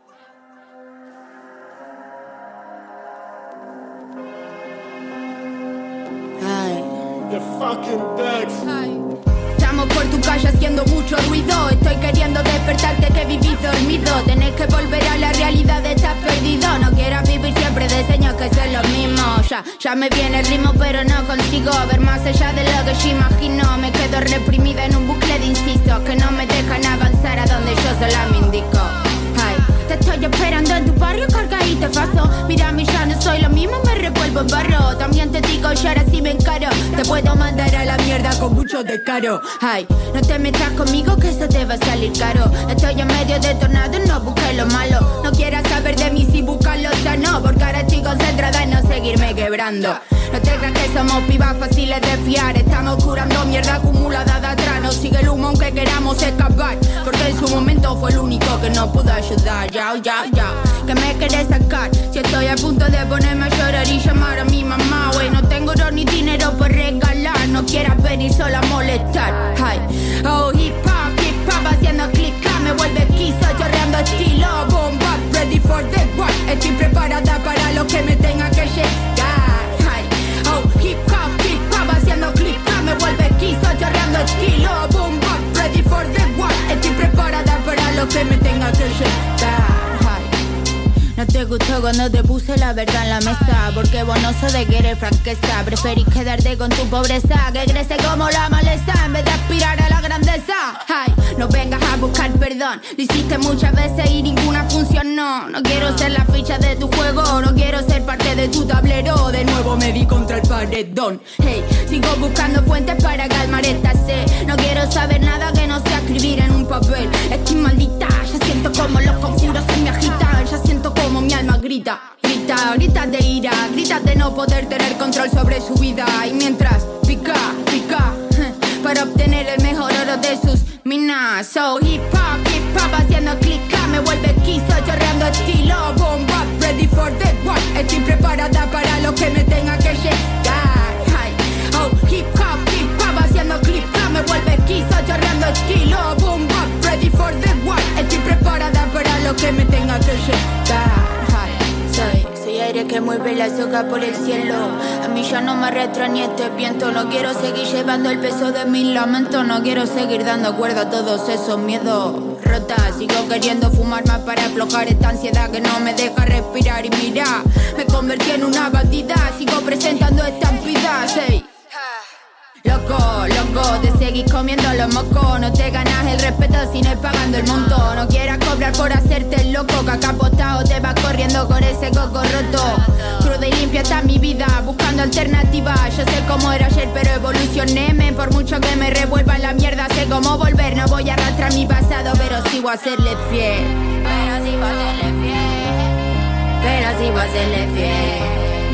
The fucking Dex. Llamo por tu calle haciendo mucho ruido. Estoy queriendo despertarte que vivís dormido. Tenés que volver a la realidad, estás perdido. No quieras vivir siempre de señas que son lo mismo. Ya me viene el ritmo pero no consigo ver más allá de lo que yo imagino. Me quedo reprimida en un bucle de incisos que no me dejan avanzar a donde yo sola me indico. Ay, te estoy esperando en tu barrio, carga y te paso. Mira, mi ya no soy lo mismo, me revuelvo en barro. También te digo, yo ahora sí me encaro. Te puedo mandar a la mierda con mucho descaro. Ay, no te metas conmigo que eso te va a salir caro. Estoy en medio de tornado, no busques lo malo. No quieras saber de mí si buscas lo sano, porque ahora estoy concentrada esperando. No te creas que somos pibas fáciles de fiar. Estamos curando mierda acumulada de atrás. Nos sigue el humo aunque queramos escapar, porque en su momento fue el único que nos pudo ayudar. Ya, que me querés sacar. Si estoy a punto de ponerme a llorar y llamar a mi mamá, wey, no tengo oro ni dinero por regalar. No quieras venir sola a molestar. Hi. Oh, hip hop haciendo click, me vuelve quiso, chorreando estilo bomba, ready for the war. Estoy preparada para lo que me tenga que llegar. Hi. Oh, hip hop haciendo click, me vuelve quiso, chorreando estilo bomba, ready for the war. Estoy preparada para lo que me tenga que llegar. No te gustó cuando te puse la verdad en la mesa, porque vos no sos de querer franqueza. Preferís quedarte con tu pobreza, que crece como la maleza en vez de aspirar a la grandeza. Ay, no vengas a buscar perdón, lo hiciste muchas veces y ninguna funcionó. No quiero ser la ficha de tu juego, no quiero ser parte de tu tablero. De nuevo me di contra el paredón. Hey, sigo buscando fuentes para calmar esta sed. No quiero saber nada que no sea escribir en un papel. Estoy maldita, ya siento como los conjuros se me agitan. Ya siento como mi alma grita de ira, grita de no poder tener control sobre su vida. Y mientras pica, para obtener el mejor oro de sus minas. So hip hop haciendo click, me vuelve quiso, chorreando estilo bomba, ready for the war. Estoy preparada para lo que me tenga que llegar. Oh, hip hop haciendo click, me vuelve quiso, chorreando estilo bomba, ready for the war. Estoy preparada para lo que me tenga que llegar. Soy aire que mueve la soga por el cielo. A mí ya no me arrastra ni este viento. No quiero seguir llevando el peso de mis lamentos. No quiero seguir dando cuerda a todos esos miedos. Rota, sigo queriendo fumar más para aflojar esta ansiedad que no me deja respirar. Y mira, me convertí en una bandida. Sigo presentando estampidas, hey. Loco, te seguís comiendo los mocos. No te ganas el respeto si no es pagando el monto. No quieras cobrar por hacerte el loco, que acá apostado te vas corriendo con ese coco roto. Cruda y limpia está mi vida, buscando alternativas. Yo sé cómo era ayer pero evolucioné. Por mucho que me revuelva la mierda, sé cómo volver. No voy a arrastrar mi pasado, pero sigo a serle fiel. Pero sigo a serle fiel.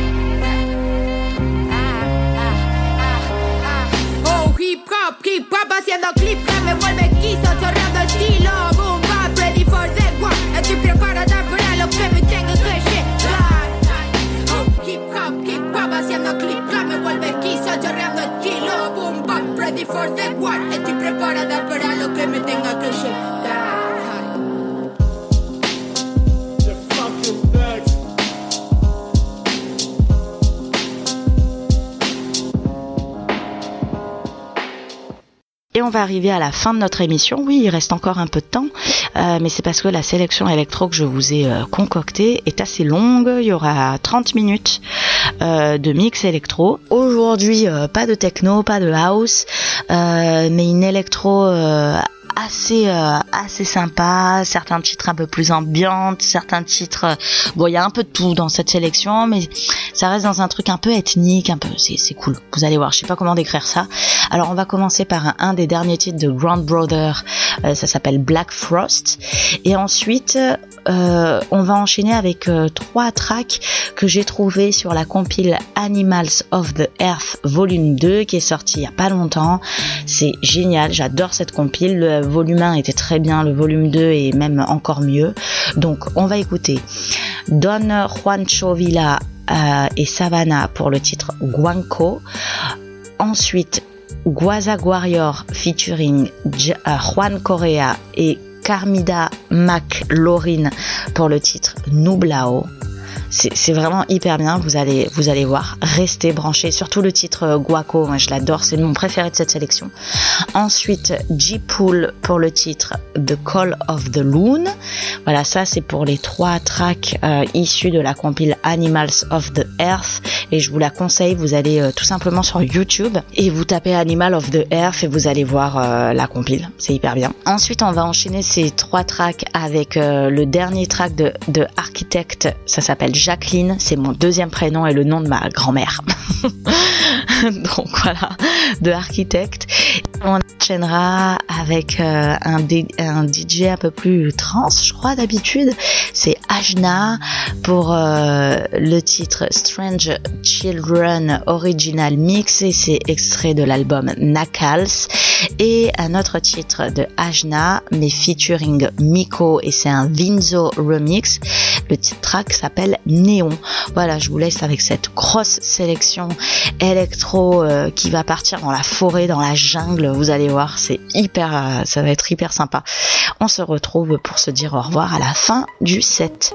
Hip hop haciendo clip que me vuelve quiso, chorreando estilo boom bap, ready for the war. Estoy preparada para lo que me tenga que llegar. Oh, hip hop haciendo clip que me vuelve quiso, chorreando estilo boom bap, ready for the war. Estoy preparada para lo que me tenga que llegar. Et on va arriver à la fin de notre émission. Oui, il reste encore un peu de temps, mais c'est parce que la sélection électro que je vous ai concoctée est assez longue. Il y aura 30 minutes de mix électro. Aujourd'hui, pas de techno, pas de house, mais une électro assez sympa, certains titres un peu plus ambiantes, certains titres, bon, il y a un peu de tout dans cette sélection, mais ça reste dans un truc un peu ethnique, un peu, c'est cool, vous allez voir, je sais pas comment décrire ça. Alors on va commencer par un des derniers titres de Grand Brother, ça s'appelle Black Frost, et ensuite on va enchaîner avec 3 tracks que j'ai trouvés sur la compile Animals of the Earth volume 2 qui est sortie il y a pas longtemps. C'est génial, j'adore cette compile. Le volume 1 était très bien, le volume 2 est même encore mieux. Donc on va écouter Don Juancho Villa et Savannah pour le titre Guanco. Ensuite Guaza Warrior featuring Juan Correa et Carmida McLaurin pour le titre Nublao. C'est vraiment hyper bien, vous allez voir, restez branchés, surtout le titre Guaco, moi je l'adore, c'est mon préféré de cette sélection. Ensuite G-Pool pour le titre The Call of the Loon. Voilà, ça c'est pour les 3 tracks issus de la compile Animals of the Earth, et je vous la conseille, vous allez tout simplement sur YouTube et vous tapez Animal of the Earth et vous allez voir la compile, c'est hyper bien. Ensuite on va enchaîner ces 3 tracks avec le dernier track de Architect, ça s'appelle Jacqueline, c'est mon deuxième prénom et le nom de ma grand-mère. Donc voilà, de Architect. On enchaînera avec un DJ un peu plus trans, je crois d'habitude. C'est Ajna pour le titre Strange Children Original Mix et c'est extrait de l'album Nakals. Et un autre titre de Ajna mais featuring Miko et c'est un Vinzo remix. Le titre track s'appelle Néon. Voilà, je vous laisse avec cette grosse sélection électro qui va partir dans la forêt, dans la jungle. Vous allez voir, c'est hyper, ça va être hyper sympa. On se retrouve pour se dire au revoir à la fin du set.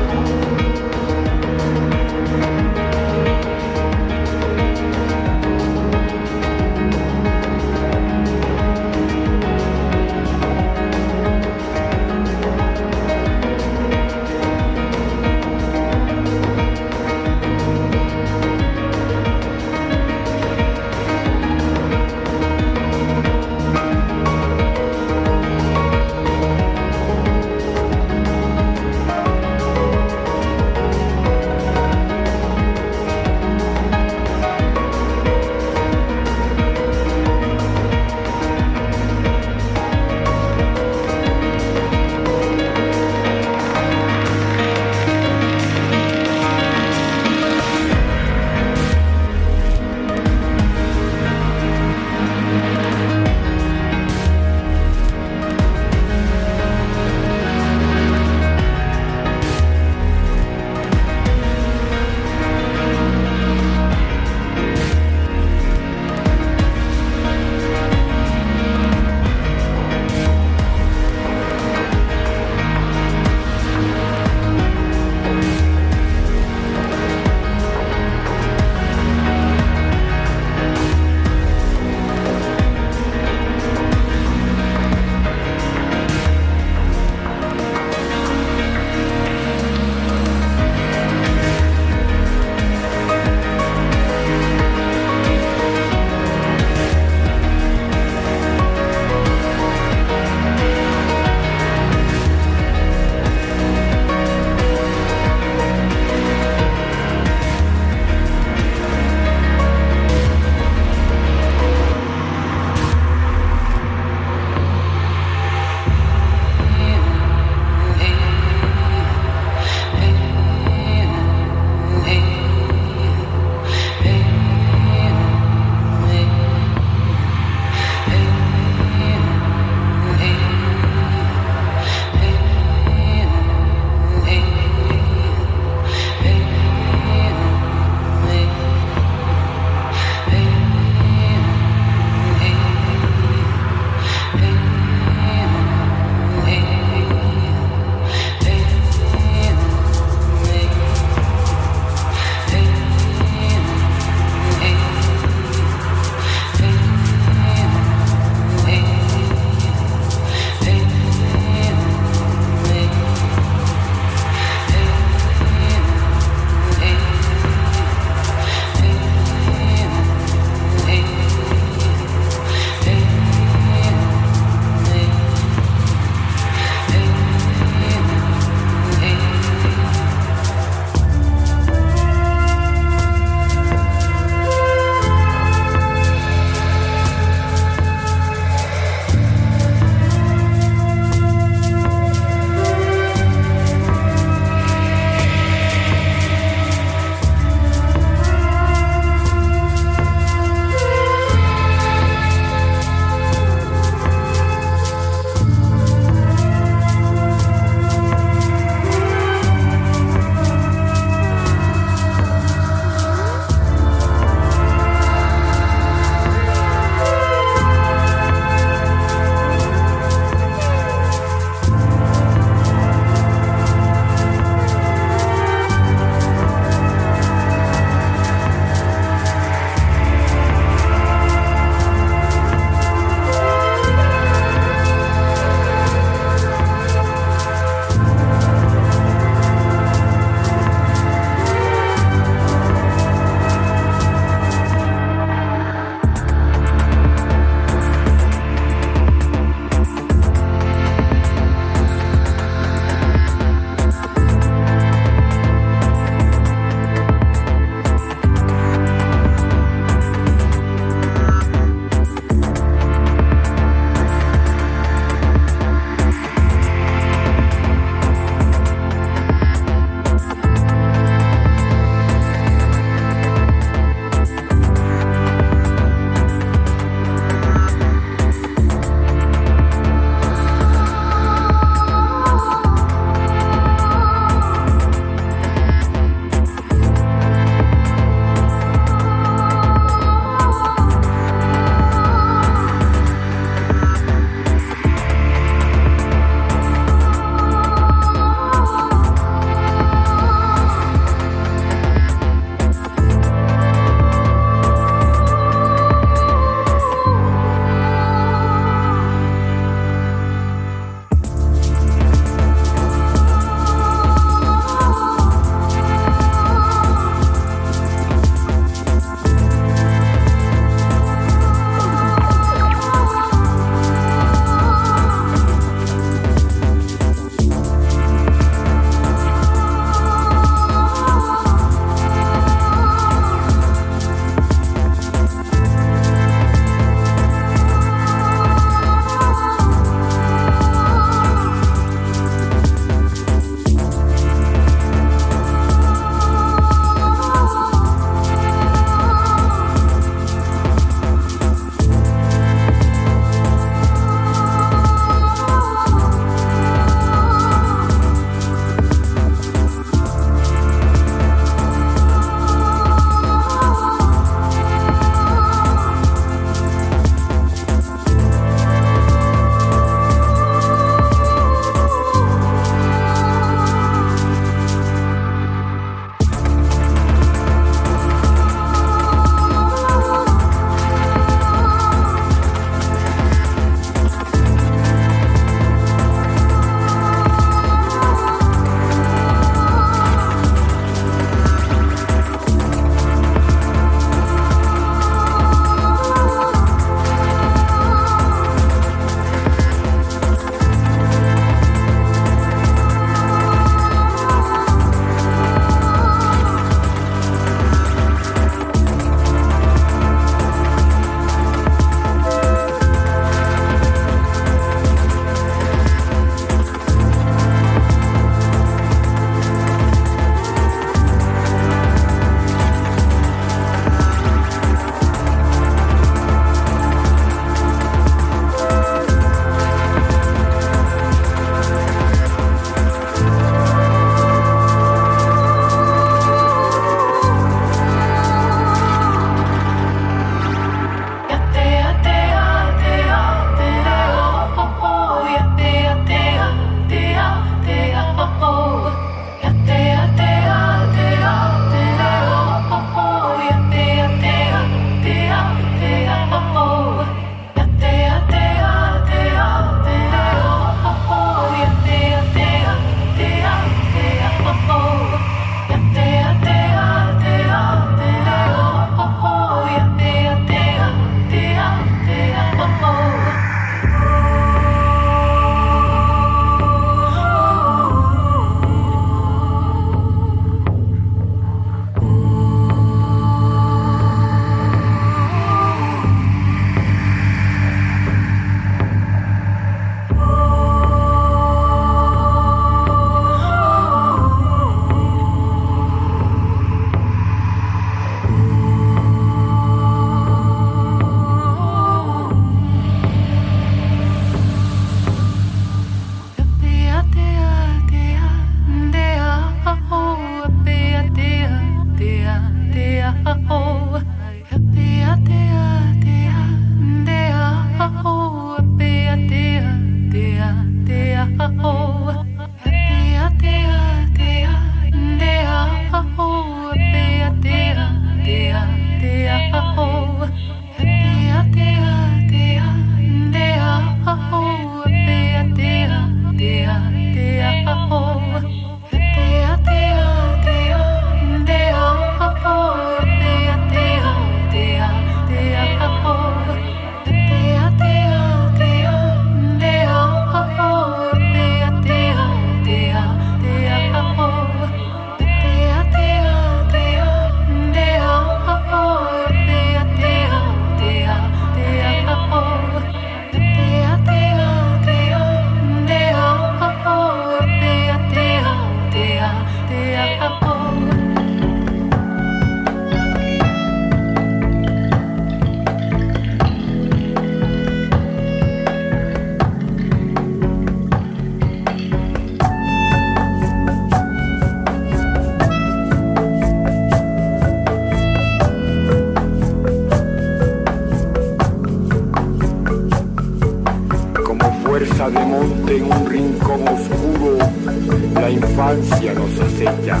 fuerza de monte en un rincón oscuro, la infancia nos acecha.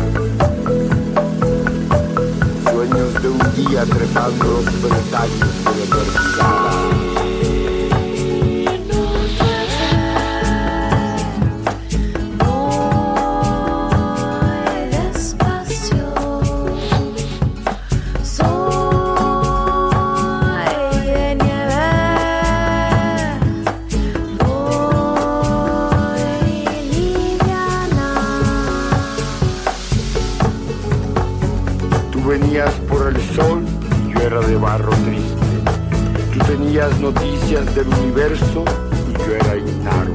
Sueños de un día trepando los peldaños de la adversidad. Venías por el sol y yo era de barro triste. Tú tenías noticias del universo y yo era Inaro.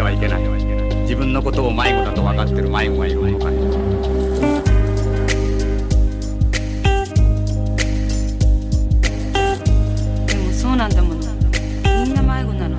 はいけない。自分のことを迷子だと分かってる迷子がいるのかね。 でもそうなんだもの。みんな迷子なの。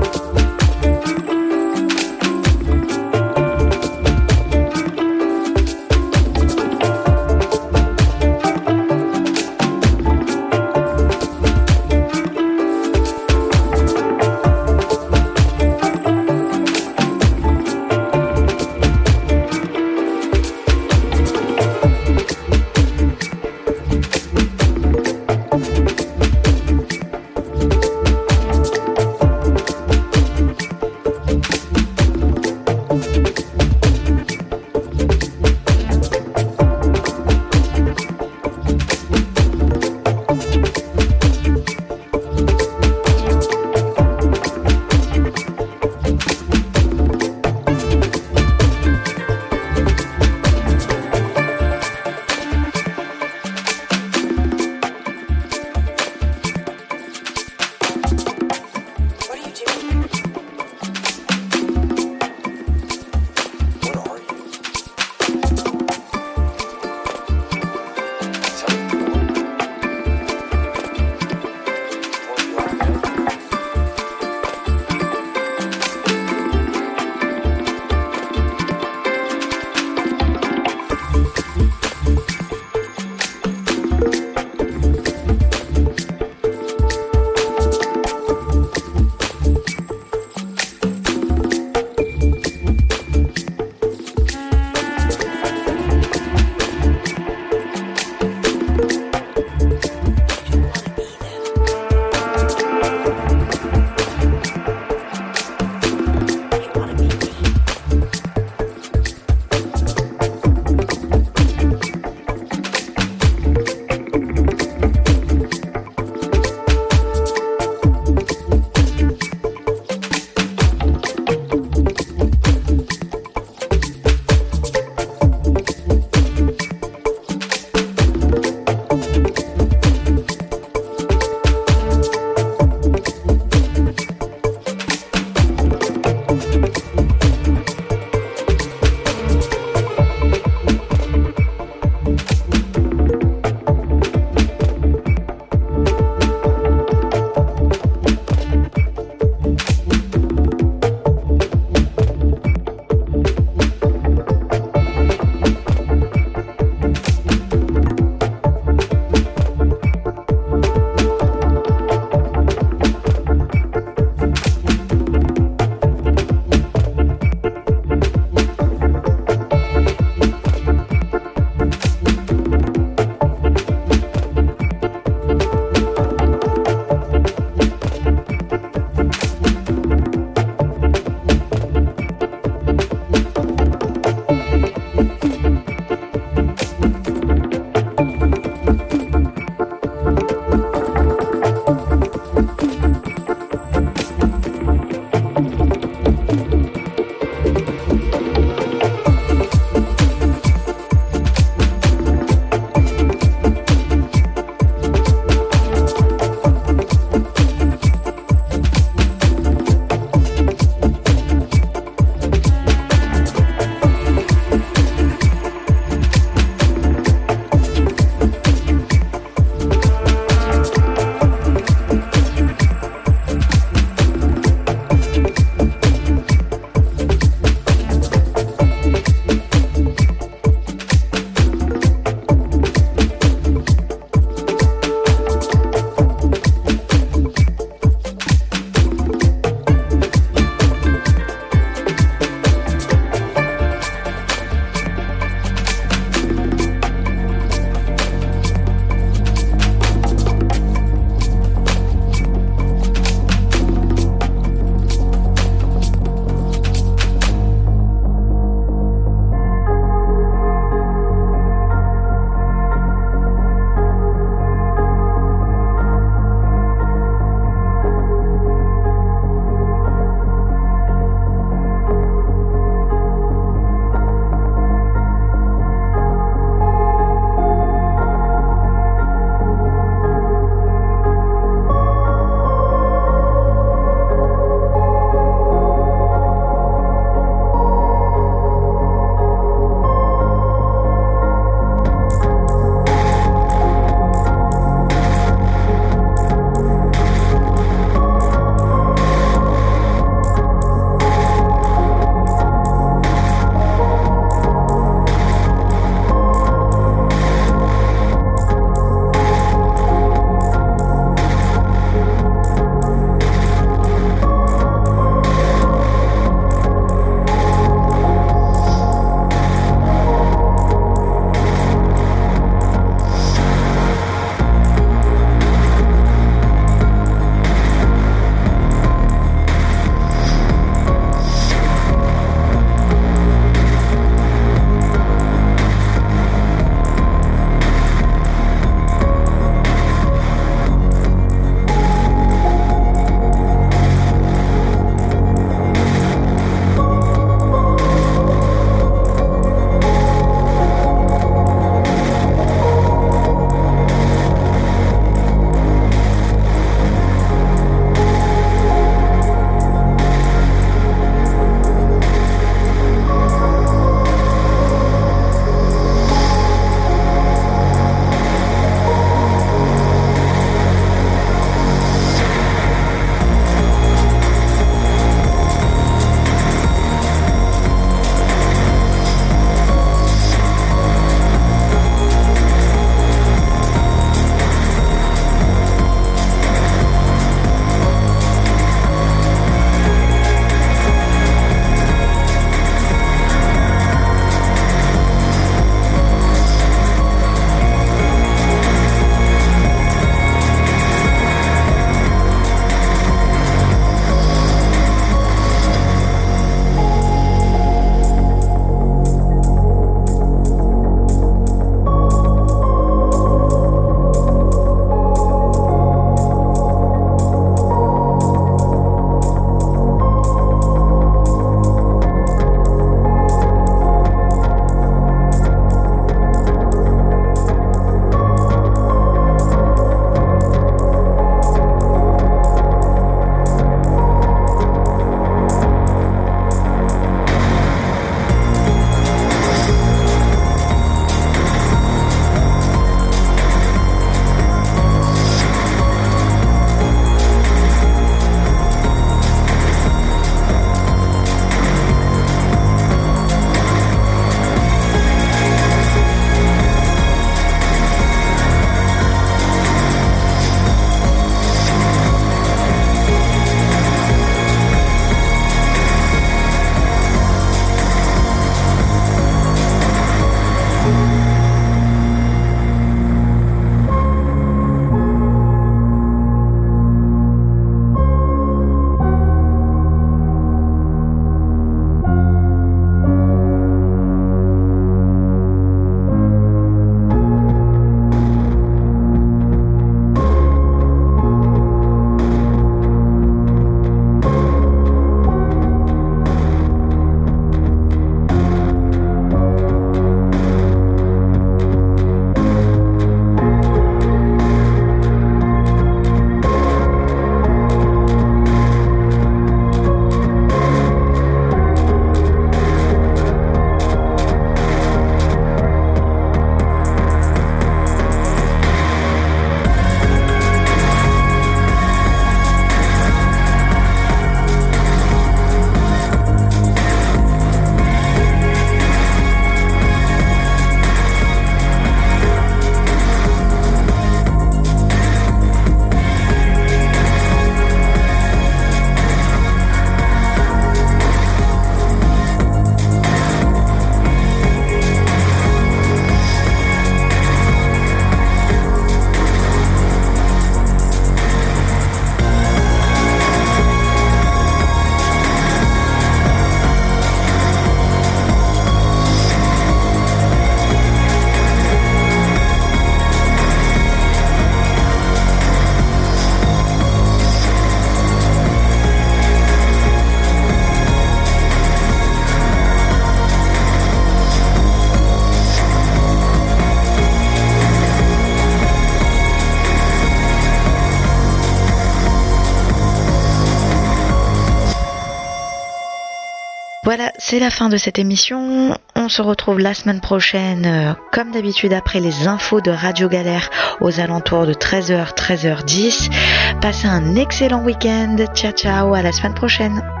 Voilà, c'est la fin de cette émission. On se retrouve la semaine prochaine, comme d'habitude, après les infos de Radio Galère aux alentours de 13h, 13h10. Passez un excellent week-end. Ciao, ciao, à la semaine prochaine.